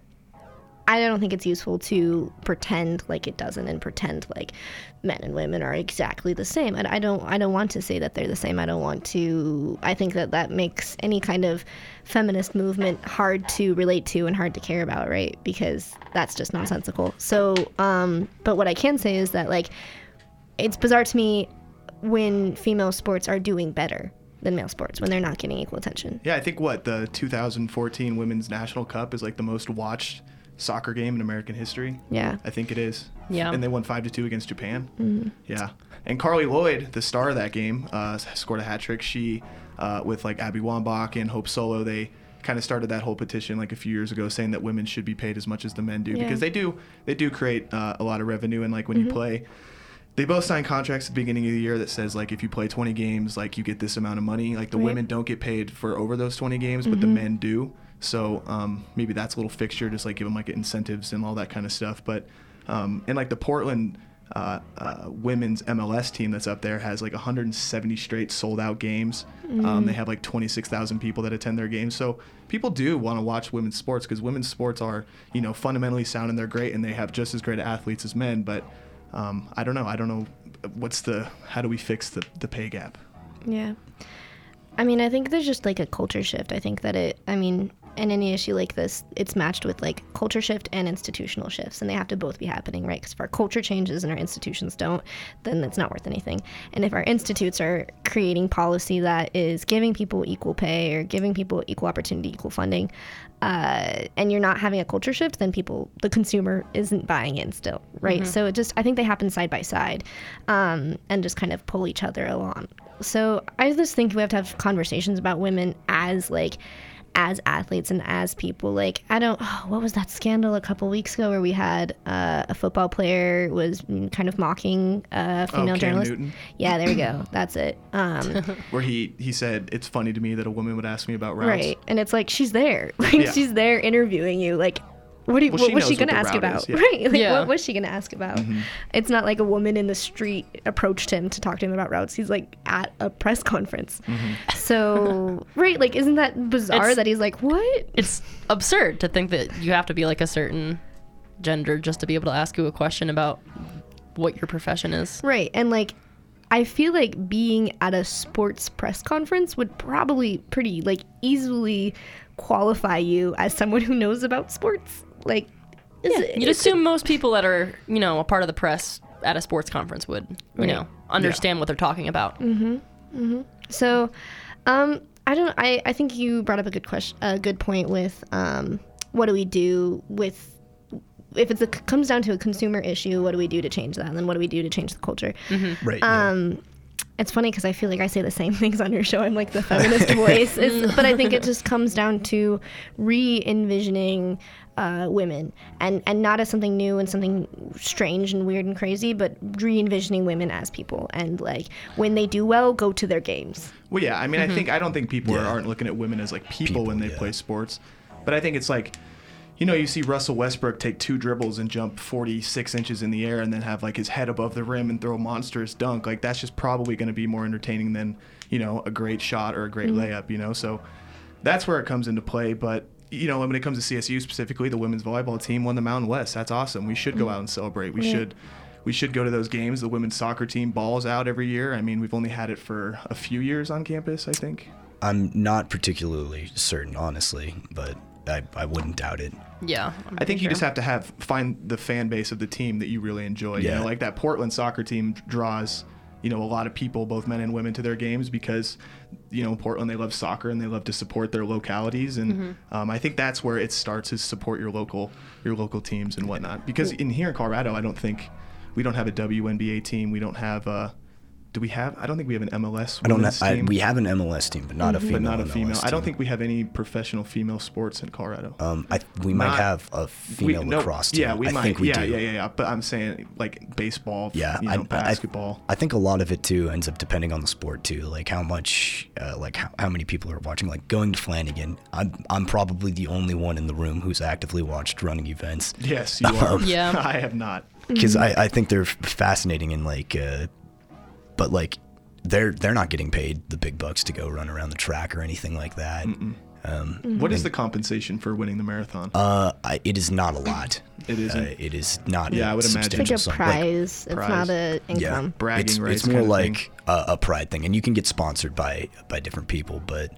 I don't think it's useful to pretend like it doesn't and pretend like men and women are exactly the same. And I don't I don't want to say that they're the same. I don't want to I think that that makes any kind of feminist movement hard to relate to and hard to care about, right? Because that's just nonsensical. So, um, but what I can say is that like it's bizarre to me when female sports are doing better than male sports, when they're not getting equal attention. Yeah, I think what the two thousand fourteen Women's National Cup is like the most watched soccer game in American history. Yeah. I think it is. Yeah. And they won five to two against Japan. Mhm. Yeah. And Carly Lloyd, the star of that game, uh, scored a hat trick. She, uh, with like Abby Wambach and Hope Solo, they kind of started that whole petition like a few years ago, saying that women should be paid as much as the men do, Yeah. because they do they do create uh, a lot of revenue. And like when you play, they both sign contracts at the beginning of the year that says like if you play twenty games, like you get this amount of money. Like the Right. women don't get paid for over those twenty games, but the men do. So um, maybe that's a little fixture, just like give them like incentives and all that kind of stuff. But um, and like the Portland uh, uh, women's M L S team that's up there has like one hundred seventy straight sold out games. Um, they have like twenty-six thousand people that attend their games. So people do want to watch women's sports because women's sports are, you know, fundamentally sound and they're great and they have just as great athletes as men. But um, I don't know. I don't know what's the how do we fix the, the pay gap? Yeah. I mean, I think there's just like a culture shift. I think that it, I mean, in any issue like this, it's matched with like culture shift and institutional shifts, and they have to both be happening, right? Because if our culture changes and our institutions don't, then it's not worth anything. And if our institutes are creating policy that is giving people equal pay or giving people equal opportunity, equal funding, uh, and you're not having a culture shift, then people, the consumer, isn't buying in still, right? Mm-hmm. So it just, I think they happen side by side, um, and just kind of pull each other along. So I just think we have to have conversations about women as like as athletes and as people. Like, I don't, oh, what was that scandal a couple weeks ago where we had uh, a football player was kind of mocking a female oh, Cam journalist? Newton. Yeah, there we go. That's it. Um, where he, he said, it's funny to me that a woman would ask me about routes. Right. And it's like, she's there. Like, Yeah. she's there interviewing you. Like, what, do you, Well, what she was she knows going to what the ask route about? is, yeah. Right. Like, Yeah. what was she going to ask about? Mm-hmm. It's not like a woman in the street approached him to talk to him about routes. He's like at a press conference. Mm-hmm. So, right. Like, isn't that bizarre It's- that he's like, what? It's absurd to think that you have to be like a certain gender just to be able to ask you a question about what your profession is. Right. And like, I feel like being at a sports press conference would probably pretty like easily qualify you as someone who knows about sports. Like, is it, You'd is assume most people that are, you know, a part of the press at a sports conference would, you Right. know, understand what they're talking about. it- so, um, I don't. I I think you brought up a good question, a good point with um, what do we do with if it's a, comes down to a consumer issue? What do we do to change that? And then what do we do to change the culture? Right. yeah. Um, it's funny because I feel like I say the same things on your show. I'm like the feminist voice, it's, but I think it just comes down to re-envisioning uh, women, and and not as something new and something strange and weird and crazy, but re-envisioning women as people, and like when they do well, go to their games. Well, yeah. I mean, I think I don't think people Yeah. are, aren't looking at women as like people, People, when they yeah. play sports, but I think it's like, you know, you see Russell Westbrook take two dribbles and jump forty-six inches in the air, and then have like his head above the rim and throw a monstrous dunk. Like that's just probably going to be more entertaining than, you know, a great shot or a great layup. You know, so that's where it comes into play. But you know, when it comes to C S U specifically, the women's volleyball team won the Mountain West. That's awesome. We should go out and celebrate. We Yeah. should. We should go to those games. The women's soccer team balls out every year. I mean, we've only had it for a few years on campus, I think. I'm not particularly certain, honestly, but I, I wouldn't doubt it. Yeah. I think you just have to have find the fan base of the team that you really enjoy. You Yeah. know, like that Portland soccer team draws, you know, a lot of people, both men and women, to their games because, you know, Portland, they love soccer and they love to support their localities. And Mm-hmm. um, I think that's where it starts, is support your local your local teams and whatnot. Because in here in Colorado, I don't think we don't have a W N B A team. We don't have a. Do we have? I don't think we have an M L S I don't know. women's I, team. we have an M L S team, but not a female. but not a M L S female. I don't team. think we have any professional female sports in Colorado. Um, I, we might Not- have a female We- no, lacrosse team. Yeah, we I might. think we yeah, do. yeah, yeah, yeah. But I'm saying like baseball, Yeah, you I- know, I- basketball. I think a lot of it too ends up depending on the sport too, like how much, uh, like how, how many people are watching. Like going to Flanagan, I'm I'm probably the only one in the room who's actively watched running events yes, you are. Yeah. I have not. because I, I think they're fascinating and like, uh, but like they're they're not getting paid the big bucks to go run around the track or anything like that. Um, What is the compensation for winning the marathon? uh, I, it is not a lot. It isn't? Uh, it is not. Yeah, a I would imagine. It's like a substantial sum. prize. it's prize. not a Yeah, income. Bragging it's, rights it's more kind of like a, a pride thing, and you can get sponsored by by different people, but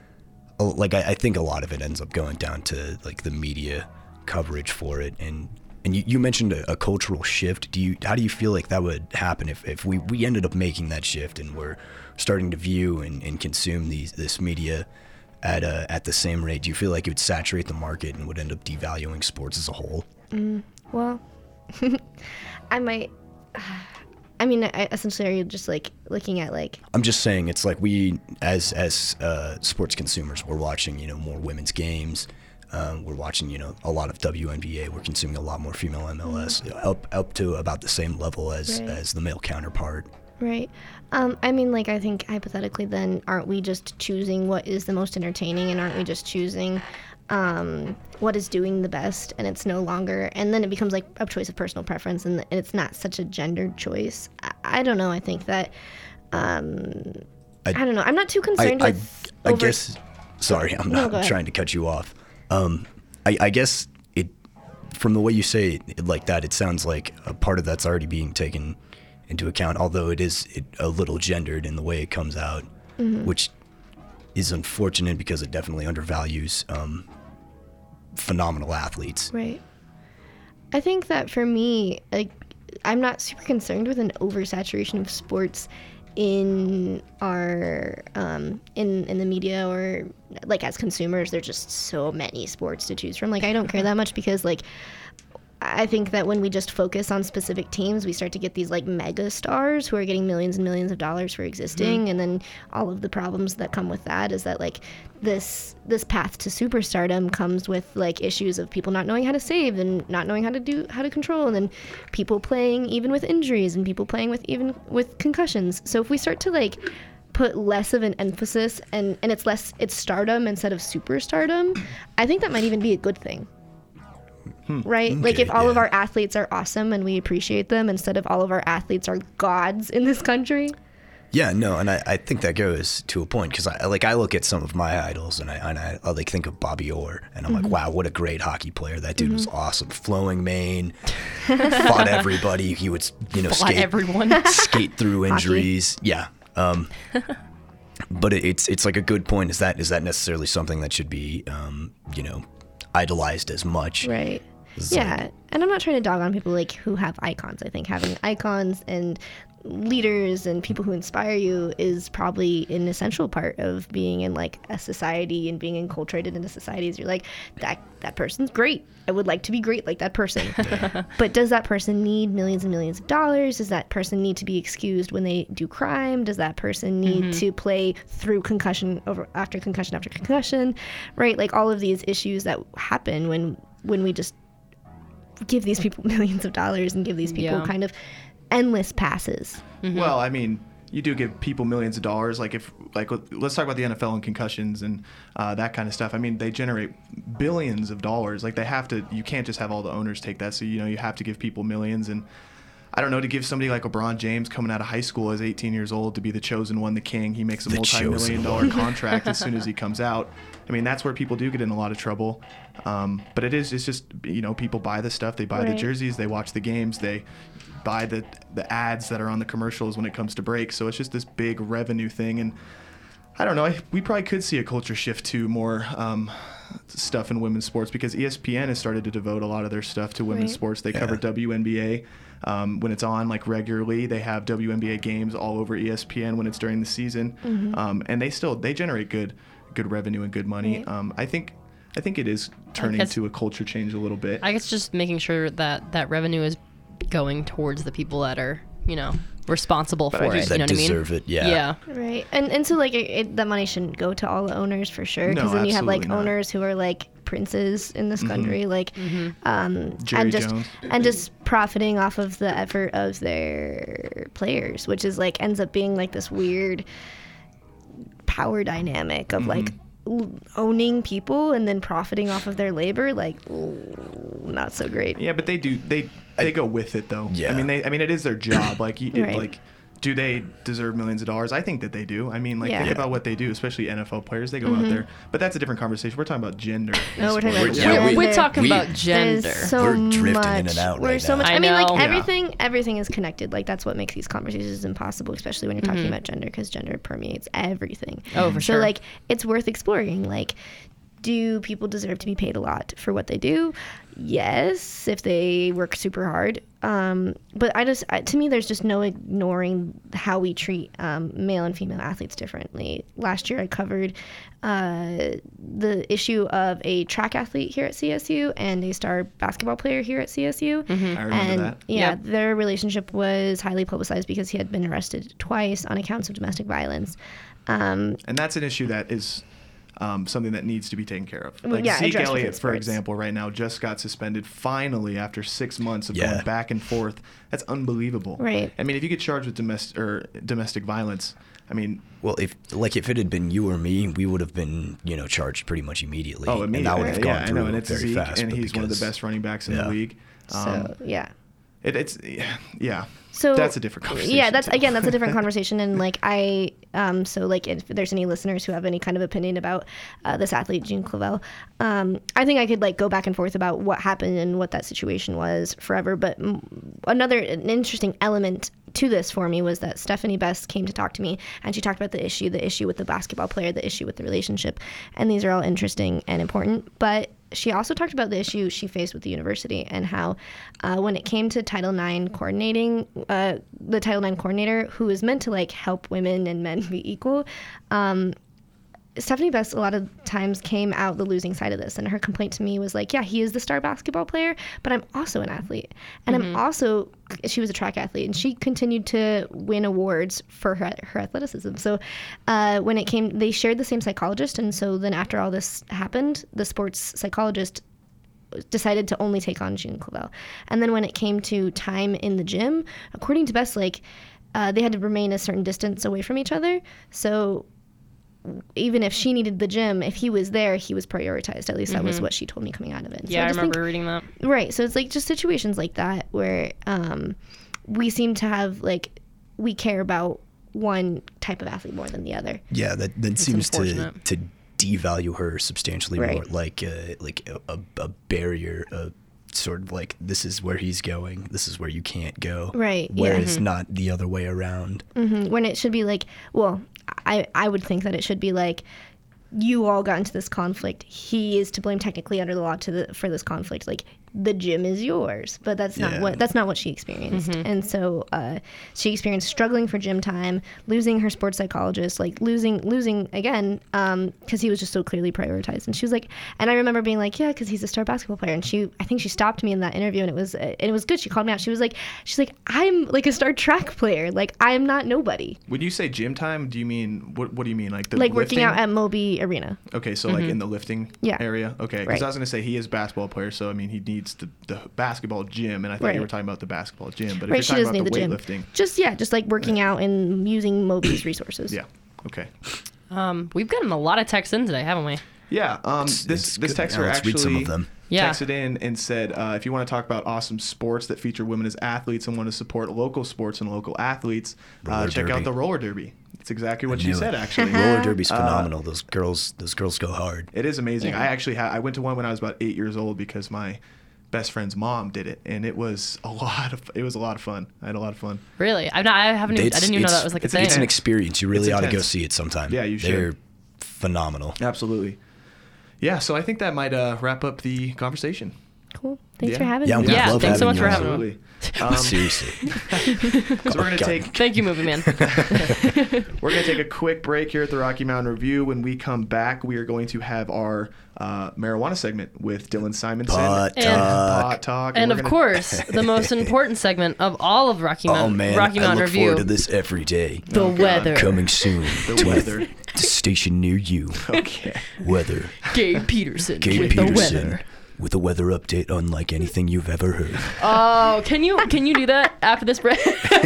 uh, like I, I think a lot of it ends up going down to like the media coverage for it, and and you, you mentioned a, a cultural shift. Do you how do you feel like that would happen if, if we, we ended up making that shift and we're starting to view and, and consume these this media at a, at the same rate? Do you feel like it would saturate the market and would end up devaluing sports as a whole? Well, I might. I mean, I, essentially, are you just like looking at like? I'm just saying, it's like we, as as uh, sports consumers, we're watching, you know, more women's games. Um, we're watching, you know, a lot of W N B A. We're consuming a lot more female M L S, up up to about the same level as Right. as the male counterpart. Right. Um, I mean, like, I think hypothetically, then, aren't we just choosing what is the most entertaining, and aren't we just choosing um, what is doing the best? And it's no longer, and then it becomes like a choice of personal preference, and it's not such a gendered choice. I, I don't know. I think that, um, I, I- don't know. I'm not too I concerned I, with. I over- guess. Sorry, I'm No, not go ahead. trying to cut you off. Um, I, I guess it, from the way you say it like that, it sounds like a part of that's already being taken into account, although it is it, a little gendered in the way it comes out, Mm-hmm. which is unfortunate because it definitely undervalues um, phenomenal athletes. Right. I think that for me, like, I'm not super concerned with an oversaturation of sports in our um in in the media, or like as consumers. There's just so many sports to choose from. Like, I don't care that much, because like I think that when we just focus on specific teams, we start to get these like mega stars who are getting millions and millions of dollars for existing. Mm-hmm. And then all of the problems that come with that is that like this this path to superstardom comes with like issues of people not knowing how to save and not knowing how to do how to control, and then people playing even with injuries and people playing with even with concussions. So if we start to like put less of an emphasis and and it's less it's stardom instead of superstardom, I think that might even be a good thing. Hmm. Right? Okay, like if all yeah. of our athletes are awesome and we appreciate them, instead of all of our athletes are gods in this country. Yeah, no, and I, I think that goes to a point, because I like I look at some of my idols and I and I, I like think of Bobby Orr, and I'm mm-hmm. like, wow, what a great hockey player. That dude mm-hmm. was awesome. Flowing mane, fought everybody. He would, you know, fought skate everyone. skate through injuries. Hockey. Yeah. Um, but it, it's it's like a good point. Is that is that necessarily something that should be um, you know, idolized as much? Right. Yeah, like, and I'm not trying to dog on people like who have icons. I think having icons and leaders and people who inspire you is probably an essential part of being in like a society and being enculturated into societies. You're like, that that person's great. I would like to be great like that person. But does that person need millions and millions of dollars? Does that person need to be excused when they do crime? Does that person need mm-hmm. to play through concussion over after concussion after concussion? Right? Like all of these issues that happen when when we just give these people millions of dollars and give these people yeah. kind of endless passes. Mm-hmm. Well, I mean, you do give people millions of dollars. Like if, like, let's talk about the N F L and concussions and uh, that kind of stuff. I mean, they generate billions of dollars. Like they have to. You can't just have all the owners take that. So you know, you have to give people millions. And I don't know, to give somebody like LeBron James coming out of high school as eighteen years old to be the chosen one, the king. He makes a the multi-million dollar contract as soon as he comes out. I mean, that's where people do get in a lot of trouble. Um, but it is, it's just, you know, people buy the stuff. They buy right. the jerseys. They watch the games. They buy the the ads that are on the commercials when it comes to breaks. So it's just this big revenue thing. And I don't know, I, we probably could see a culture shift to more um, stuff in women's sports, because E S P N has started to devote a lot of their stuff to women's right. sports. They yeah. cover W N B A. Um, when it's on like regularly, they have W N B A games all over E S P N when it's during the season. Mm-hmm. Um, and they still, they generate good good revenue and good money. Right. Um, I think I think it is turning to a culture change a little bit. I guess just making sure that that revenue is going towards the people that are, you know, responsible but for just, it. You know what I mean? Deserve it. Yeah. Yeah. Right. And and so like it, it, that money shouldn't go to all the owners for sure, because no, then you have like not. owners who are like princes in this mm-hmm. country, like mm-hmm. um Jerry and just Jones. and just profiting off of the effort of their players, which is like ends up being like this weird power dynamic of mm-hmm. like owning people and then profiting off of their labor. Like, ooh, not so great. Yeah, but they do they they go with it though. Yeah. I mean they I mean it is their job. Like you, right. it, like do they deserve millions of dollars? I think that they do. I mean, like yeah. think about what they do, especially N F L players. They go mm-hmm. out there, but that's a different conversation. We're talking about gender. No, we're talking about yeah, gender. we- We're talking we- about gender. There's so We're drifting much. in and out We're right so now. much. I, I mean, like know. everything, everything is connected. Like that's what makes these conversations impossible, especially when you're talking Mm-hmm. about gender, because gender permeates everything. Oh, for so, sure. like, it's worth exploring. Like, do people deserve to be paid a lot for what they do? Yes, if they work super hard. Um, but I just, I, to me, there's just no ignoring how we treat um, male and female athletes differently. Last year, I covered uh, the issue of a track athlete here at C S U and a star basketball player here at C S U. I remember and that. yeah, Yep. their relationship was highly publicized because he had been arrested twice on accounts of domestic violence. Um, And that's an issue that is um, something that needs to be taken care of. Well, Like yeah, Zeke addressed within Elliott, for sports. example, right now just got suspended finally after six months of Yeah. going back and forth. That's unbelievable. Right. I mean, if you get charged with domestic or domestic violence, I mean, Well, if like if it had been you or me, we would have been, you know, charged pretty much immediately. oh, and immediately. that would have gone yeah, I through know, and it's very Zeke, fast. and but he's one of the because- best running backs in yeah. the league. Um, so, yeah. it, it's yeah. So that's a different conversation. Yeah, that's too. again, that's a different conversation. And like I, um, so like if there's any listeners who have any kind of opinion about uh, this athlete Jean Clavel, um, I think I could like go back and forth about what happened and what that situation was forever. But m- another an interesting element to this for me was that Stephanie Best came to talk to me, and she talked about the issue, the issue with the basketball player, the issue with the relationship, and these are all interesting and important. But she also talked about the issue she faced with the university and how uh, when it came to Title nine coordinating, uh, the Title nine coordinator who is meant to like help women and men be equal, um, Stephanie Best a lot of times came out the losing side of this, and her complaint to me was like, yeah, he is the star basketball player, but I'm also an athlete, and mm-hmm. I'm also, she was a track athlete, and she continued to win awards for her, her athleticism. So uh, when it came, they shared the same psychologist, and so then after all this happened, the sports psychologist decided to only take on June Clavel. And then when it came to time in the gym, according to Best, like uh, they had to remain a certain distance away from each other, so even if she needed the gym, if he was there, he was prioritized. At least that mm-hmm. was what she told me coming out of it. Yeah, so I, I remember think, reading that. Right. So it's like just situations like that where um, we seem to have like, we care about one type of athlete more than the other. Yeah, that, that seems to to devalue her substantially right. more, like uh, like a, a barrier, a sort of like, this is where he's going, this is where you can't go. Right. Whereas yeah. mm-hmm. not the other way around. Mm-hmm. When it should be like, well, I, I would think that it should be like, you all got into this conflict. He is to blame technically under the law to the, for this conflict. Like, the gym is yours, but that's not Yeah. what that's not what she experienced. Mm-hmm. And so uh, she experienced struggling for gym time, losing her sports psychologist, like losing losing again because um, he was just so clearly prioritized. And she was like, and I remember being like, yeah, because he's a star basketball player. And she, I think she stopped me in that interview, and it was uh, it was good. She called me out. She was like, she's like, I'm like a star track player. Like, I am not nobody. When you say gym time, do you mean what? What do you mean, like the like lifting? working out at Moby Arena? Okay, so Mm-hmm. like in the lifting yeah. area. Okay, because right. I was gonna say he is a basketball player, so I mean he needs the, the basketball gym, and I thought right. you were talking about the basketball gym. But if right, you're she talking doesn't about need the, the, weightlifting, gym. Just yeah, just like working out and using Moby's resources. yeah. Okay. Um, we've gotten a lot of texts in today, haven't we? Yeah. Um. It's- This it's this good. texter Now let's actually read some of them. Yeah. texted in and said, uh, if you want to talk about awesome sports that feature women as athletes and want to support local sports and local athletes, uh, Roller check out derby. the roller derby. It's exactly what I she knew said. it. Actually, Roller derby's Uh, phenomenal. those girls, those girls go hard. It is amazing. Yeah. I actually ha- I went to one when I was about eight years old because my best friend's mom did it, and it was a lot of it was a lot of fun. I had a lot of fun. Really? I've not. I haven't. Even, I It's- didn't even know it's- that was like a it's thing. It's an experience. You really It's ought to go intense. see it sometime. Yeah, you should. They're phenomenal. Absolutely. Yeah. So I think that might uh, wrap up the conversation. Cool. Thanks Yeah. for having Yeah, me. we Yeah, love thanks so having much you for on. having me. Absolutely. Um, Seriously. So we're gonna God. take Thank you, movie man. we're gonna take a quick break here at the Rocky Mountain Review. When we come back, we are going to have our uh, marijuana segment with Dylan Simonson. Pot And- talk. Pot talk. And we're of gonna- course, the most important segment of all of Rocky Oh Mountain, man, Rocky I Mountain look Review, forward to this every day. the Oh, God. weather. Coming soon The to weather. a station near you. Okay. Weather. Gabe Peterson Gabe with Peterson the weather. with a weather update unlike anything you've ever heard. Oh, can you can you do that after this break?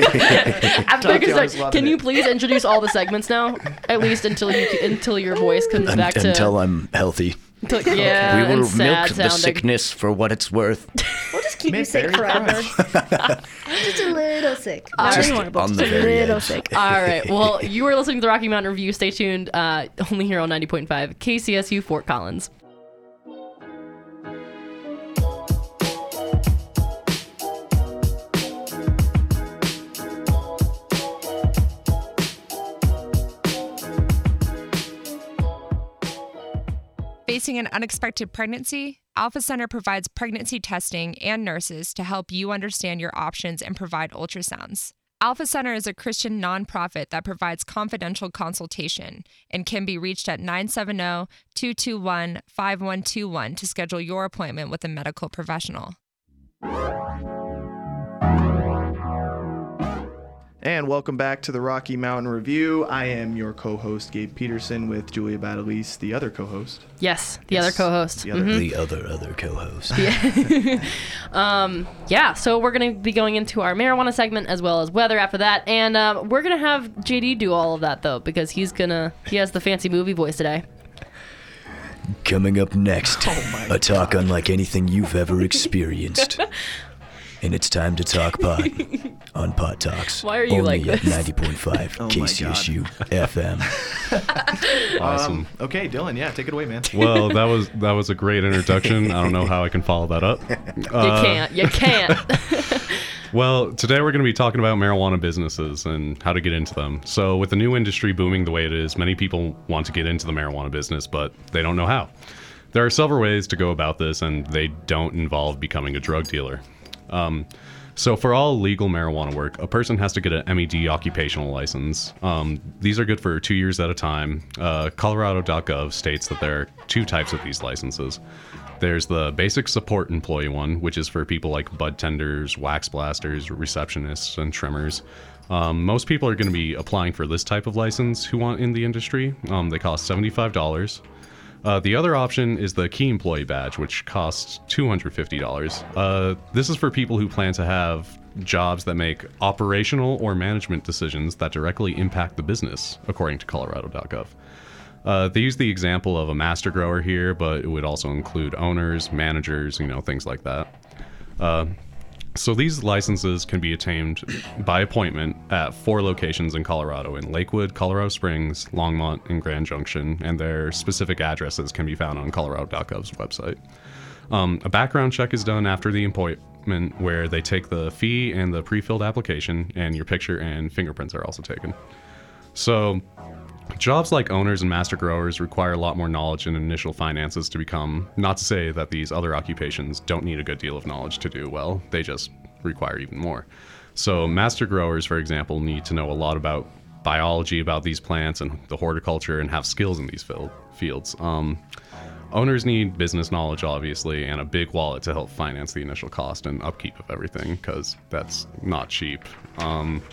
after Tatiana's this break, loving can you it. please introduce all the segments now? At least until you until your voice comes Un- back to until I'm healthy. until- yeah, we will and sad milk the sounding. sickness for what it's worth. We'll just keep you Mint sick berry forever. crunch. Just a little sick. All Not right. too horrible, On just the a very little edge. sick. All right. Well, you are listening to the Rocky Mountain Review. Stay tuned. Uh, only here on ninety point five K C S U Fort Collins. Facing an unexpected pregnancy? Alpha Center provides pregnancy testing and nurses to help you understand your options and provide ultrasounds. Alpha Center is a Christian nonprofit that provides confidential consultation and can be reached at nine seven zero, two two one, five one two one to schedule your appointment with a medical professional. And welcome back to the Rocky Mountain Review. I am your co-host, Gabe Peterson, with Julia Badalise, the other co-host. Yes, the Yes, other co-host. the other- Mhm. The other other co-host. um, yeah, so we're going to be going into our marijuana segment as well as weather after that. And uh, we're going to have J D do all of that, though, because he's going to, he has the fancy movie voice today. Coming up next, Oh a talk unlike anything you've ever experienced. And it's time to talk pot on Pot Talks. Why are you only like at this? ninety point five Oh my K C S U F M. Awesome. Um, okay, Dylan, yeah, take it away, man. Well, that was that was a great introduction. I don't know how I can follow that up. You Uh, can't. You can't. Well, today we're going to be talking about marijuana businesses and how to get into them. So, with the new industry booming the way it is, many people want to get into the marijuana business, but they don't know how. there are several ways to go about this, and they don't involve becoming a drug dealer. Um, so for all legal marijuana work, a person has to get an M E D occupational license. Um, these are good for two years at a time. Uh, Colorado dot gov states that there are two types of these licenses. There's the basic support employee one, which is for people like bud tenders, wax blasters, receptionists, and trimmers. Um, most people are going to be applying for this type of license who want in the industry. Um, they cost seventy-five dollars. Uh, the other option is the key employee badge, which costs two hundred fifty dollars. Uh, this is for people who plan to have jobs that make operational or management decisions that directly impact the business, according to Colorado dot gov. Uh, they use the example of a master grower here, but it would also include owners, managers, you know, things like that. Uh, so these licenses can be attained by appointment at four locations in Colorado: in Lakewood, Colorado Springs, Longmont, and Grand Junction, and their specific addresses can be found on Colorado dot gov's website. Um, a background check is done after the appointment, where they take the fee and the pre-filled application, and your picture and fingerprints are also taken. So jobs like owners and master growers require a lot more knowledge and initial finances to become. Not to say that these other occupations don't need a good deal of knowledge to do well, they just require even more. So master growers, for example, need to know a lot about biology about these plants and the horticulture and have skills in these field, fields. Um, owners need business knowledge, obviously, and a big wallet to help finance the initial cost and upkeep of everything, because that's not cheap. Um,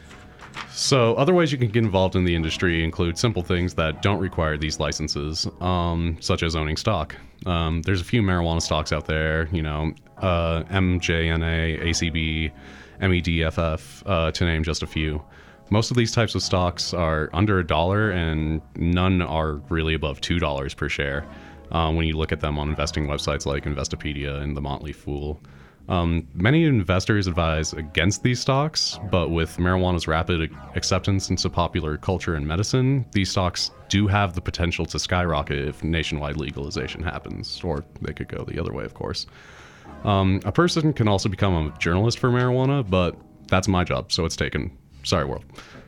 So other ways you can get involved in the industry include simple things that don't require these licenses, um, such as owning stock. Um, there's a few marijuana stocks out there, you know, uh, M J N A, A C B, M E D F F, uh, to name just a few. Most of these types of stocks are under a dollar, and none are really above two dollars per share uh, when you look at them on investing websites like Investopedia and The Motley Fool. Um, many investors advise against these stocks, but with marijuana's rapid acceptance into popular culture and medicine, these stocks do have the potential to skyrocket if nationwide legalization happens, or they could go the other way, of course. Um, a person can also become a journalist for marijuana, but that's my job, so it's taken. Sorry, world.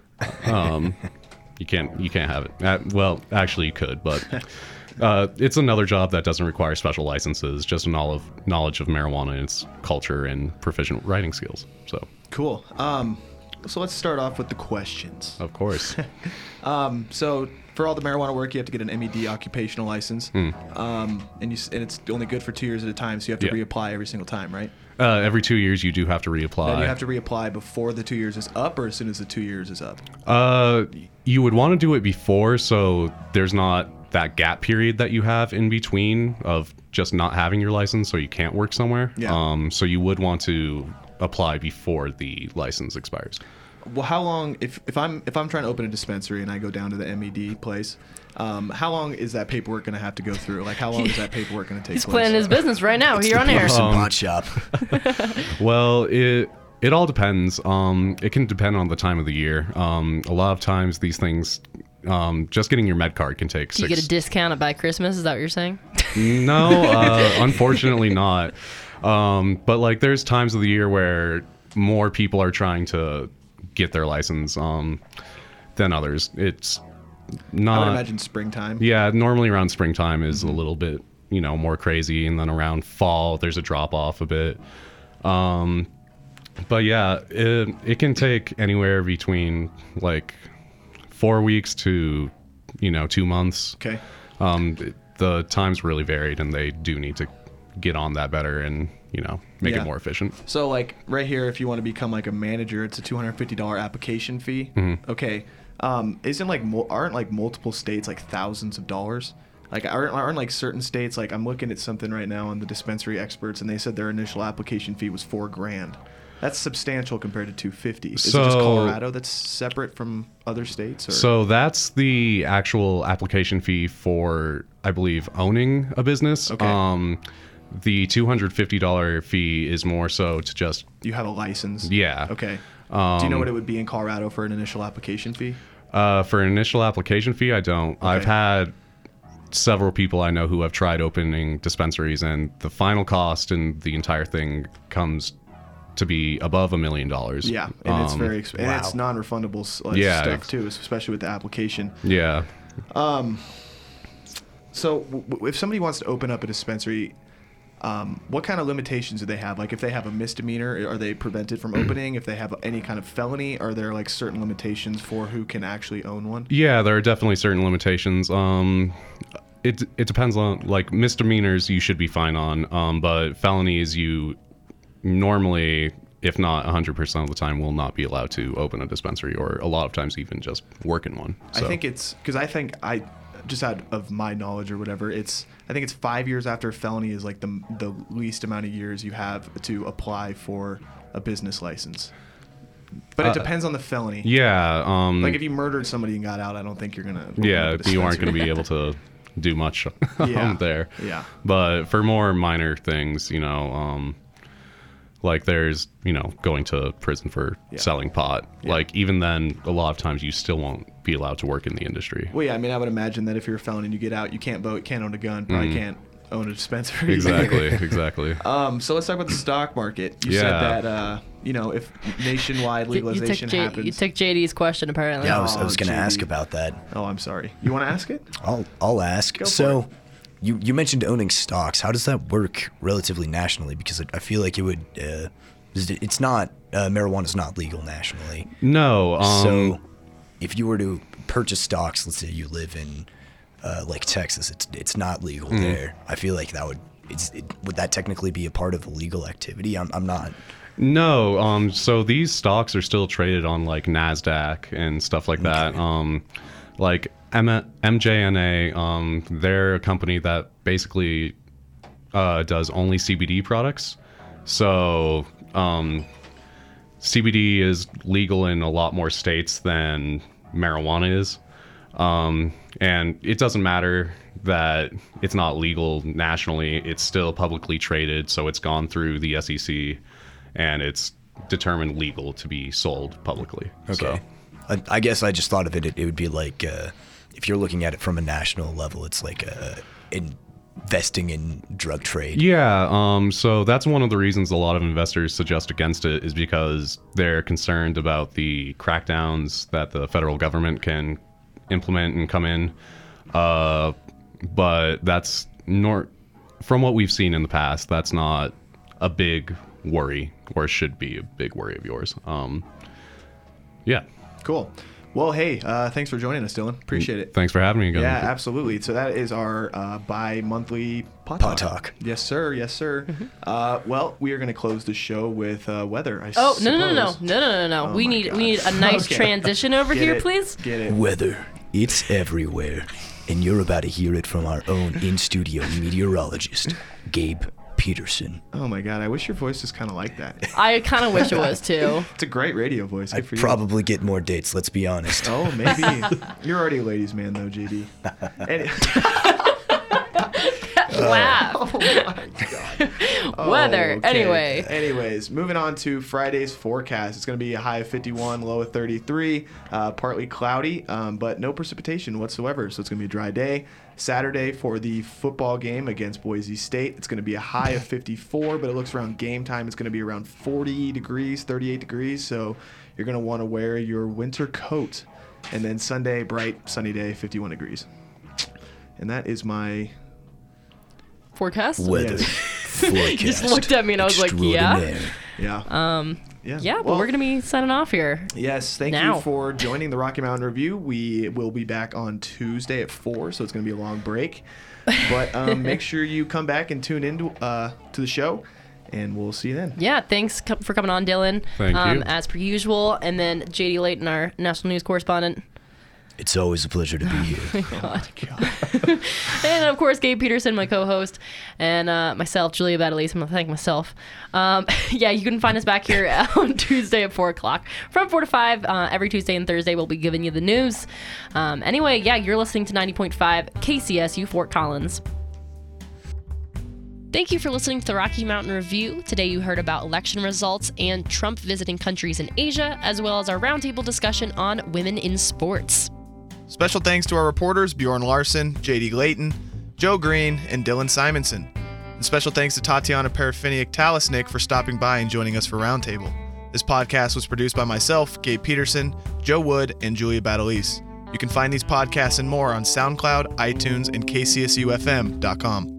Um, you can't, you can't have it. Uh, well, actually, you could, but. Uh, it's another job that doesn't require special licenses, just a knowledge, knowledge of marijuana and its culture and proficient writing skills. So cool. Um, so let's start off with the questions. Of course. um, so for all the marijuana work, you have to get an M E D occupational license, mm. um, and you and it's only good for two years at a time, so you have to yeah. reapply every single time, right? Uh, every two years, you do have to reapply. And you have to reapply before the two years is up, or as soon as the two years is up? Uh, you would want to do it before, so there's not that gap period that you have in between of just not having your license, so you can't work somewhere. Yeah. Um, so you would want to apply before the license expires. Well, how long, if, if I'm if I'm trying to open a dispensary and I go down to the M E D place, um, how long is that paperwork going to have to go through? Like, how long is that paperwork going to take He's place? planning his business right now here on air. Some Um, pot shop. Well, it it all depends. Um, it can depend on the time of the year. Um, a lot of times these things, um, just getting your med card can take Do you six. get a discount by Christmas? Is that what you're saying? No, uh, unfortunately not. Um, but like, there's times of the year where more people are trying to get their license um, than others. It's not. I would imagine springtime. Yeah, normally around springtime is a little bit, you know, more crazy, and then around fall there's a drop off a bit. Um, but yeah, it it can take anywhere between like four weeks to, you know, two months. Okay. Um, it- the times really varied, and they do need to get on that better and, you know, make Yeah. it more efficient. So, like, right here, if you want to become, like, a manager, it's a two hundred fifty dollars application fee. Mhm. Okay. Um, isn't, like, mul- aren't, like, multiple states, like, thousands of dollars? Like, aren't, aren't, like, certain states, like, I'm looking at something right now on the dispensary experts, and they said their initial application fee was four grand. That's substantial compared to two hundred fifty dollars. Is it just So- Colorado that's separate from other states? Or? So that's the actual application fee for, I believe, owning a business. Okay. Um, the two hundred fifty dollars fee is more so to just... You have a license? Yeah. Okay. Um, Do you know what it would be in Colorado for an initial application fee? Uh, for an initial application fee, I don't. Okay. I've had several people I know who have tried opening dispensaries, and the final cost and the entire thing comes to be above a million dollars. Yeah, and it's Um, very exp- and it's non-refundable uh, Yeah, stuff ex- too, especially with the application. Yeah. Um, so w- w- if somebody wants to open up a dispensary, um, what kind of limitations do they have? Like if they have a misdemeanor, are they prevented from opening? If they have any kind of felony, are there like certain limitations for who can actually own one? Yeah, there are definitely certain limitations. Um, it it depends on, like, misdemeanors you should be fine on, um, but felonies you normally, if not one hundred percent of the time, will not be allowed to open a dispensary, or a lot of times even just work in one. So. I think it's because I think I just out of my knowledge or whatever, it's I think it's five years after a felony is like the the least amount of years you have to apply for a business license. But it Uh, depends on the felony. Yeah. Um, like if you murdered somebody and got out, I don't think you're gonna. Yeah, you aren't going to be able to do much Yeah. um, there. Yeah. But for more minor things, you know, um, like there's, you know, going to prison for Yeah. selling pot. Yeah. Like even then, a lot of times you still won't be allowed to work in the industry. Well, yeah, I mean, I would imagine that if you're a felon and you get out, you can't vote, can't own a gun, probably Mhm. can't own a dispensary. Exactly, exactly. Um, so let's talk about the stock market. You Yeah. said that, uh, you know, if nationwide You- you, legalization took J- happens. you took J D's question apparently. Yeah, I was, I was Oh, going to J D. ask about that. Oh, I'm sorry. You want to ask it? I'll I'll ask. Go for so, it. you you mentioned owning stocks. How does that work relatively nationally? Because I I feel like it would. Uh, it's not uh, marijuana is not legal nationally. No. Um, so, if you were to purchase stocks, let's say you live in uh, like Texas, it's it's not legal Mhm. there. I feel like that would. It's, it, would that technically be a part of a legal activity? I'm I'm not. No, um, so these stocks are still traded on like NASDAQ and stuff like that. Um, like M- MJNA, um, they're a company that basically uh, does only C B D products. So um, C B D is legal in a lot more states than marijuana is. Um, and it doesn't matter that it's not legal nationally. It's still publicly traded, so it's gone through the S E C, and it's determined legal to be sold publicly. Okay. I, I guess I just thought of it. It, it would be like uh, if you're looking at it from a national level, it's like uh, investing in drug trade. Yeah, um, so that's one of the reasons a lot of investors suggest against it, is because they're concerned about the crackdowns that the federal government can implement and come in. Uh, but that's nor from what we've seen in the past, that's not a big worry, or should be a big worry of yours. Um, yeah. Cool. Well, hey, uh, thanks for joining us, Dylan. Appreciate it. Thanks for having me again. Yeah, absolutely. So that is our uh, bi-monthly pot, Pot talk. talk. Yes, sir. Yes, sir. Uh, well, we are going to close the show with uh, weather. I Oh no no no no suppose. no no no no! Oh we my need God. we need a nice Okay. transition over Get here, it. please. Get it. Weather, it's everywhere, and you're about to hear it from our own in-studio meteorologist, Gabe Peterson. Oh my God, I wish your voice was kind of like that. I kind of wish it was too. It's a great radio voice. Good I'd for you. probably get more dates, let's be honest. Oh, maybe. You're already a ladies' man, though, J D. Any- Laugh. Oh my God. Weather. Okay. Anyway. Anyways, moving on to Friday's forecast. It's going to be a high of fifty-one, low of thirty-three, uh, partly cloudy, um, but no precipitation whatsoever. So it's going to be a dry day. Saturday for the football game against Boise State, it's going to be a high of fifty-four, but it looks around game time it's going to be around forty degrees, thirty-eight degrees. So you're going to want to wear your winter coat. And then Sunday, bright, sunny day, fifty-one degrees. And that is my Forecast. Weather Yes. forecast. You just looked at me and I was like, yeah. extraordinaire. yeah. Um. Yeah. Yeah, but Well, we're gonna be signing off here. Yes, thank Now. you for joining the Rocky Mountain Review. We will be back on Tuesday at four, so it's going to be a long break. But um, make sure you come back and tune in to, uh, to the show, and we'll see you then. Yeah, thanks co- for coming on, Dylan. Thank um, you. As per usual, and then J D Layton, our national news correspondent. It's always a pleasure to be here. God. And of course, Gabe Peterson, my co-host, and uh, myself, Julia Badalise. I'm gonna thank myself. Um, yeah, you can find us back here on Tuesday at four o'clock from four to five. Uh, every Tuesday and Thursday, we'll be giving you the news. Um, anyway, yeah, you're listening to ninety point five K C S U Fort Collins. Thank you for listening to the Rocky Mountain Review. Today you heard about election results and Trump visiting countries in Asia, as well as our roundtable discussion on women in sports. Special thanks to our reporters, Bjorn Larson, J D Layton, Joe Green, and Dylan Simonson. And special thanks to Tatiana Parafiniak Talisnik for stopping by and joining us for Roundtable. This podcast was produced by myself, Gabe Peterson, Joe Wood, and Julia Badalise. You can find these podcasts and more on SoundCloud, iTunes, and K C S U F M dot com.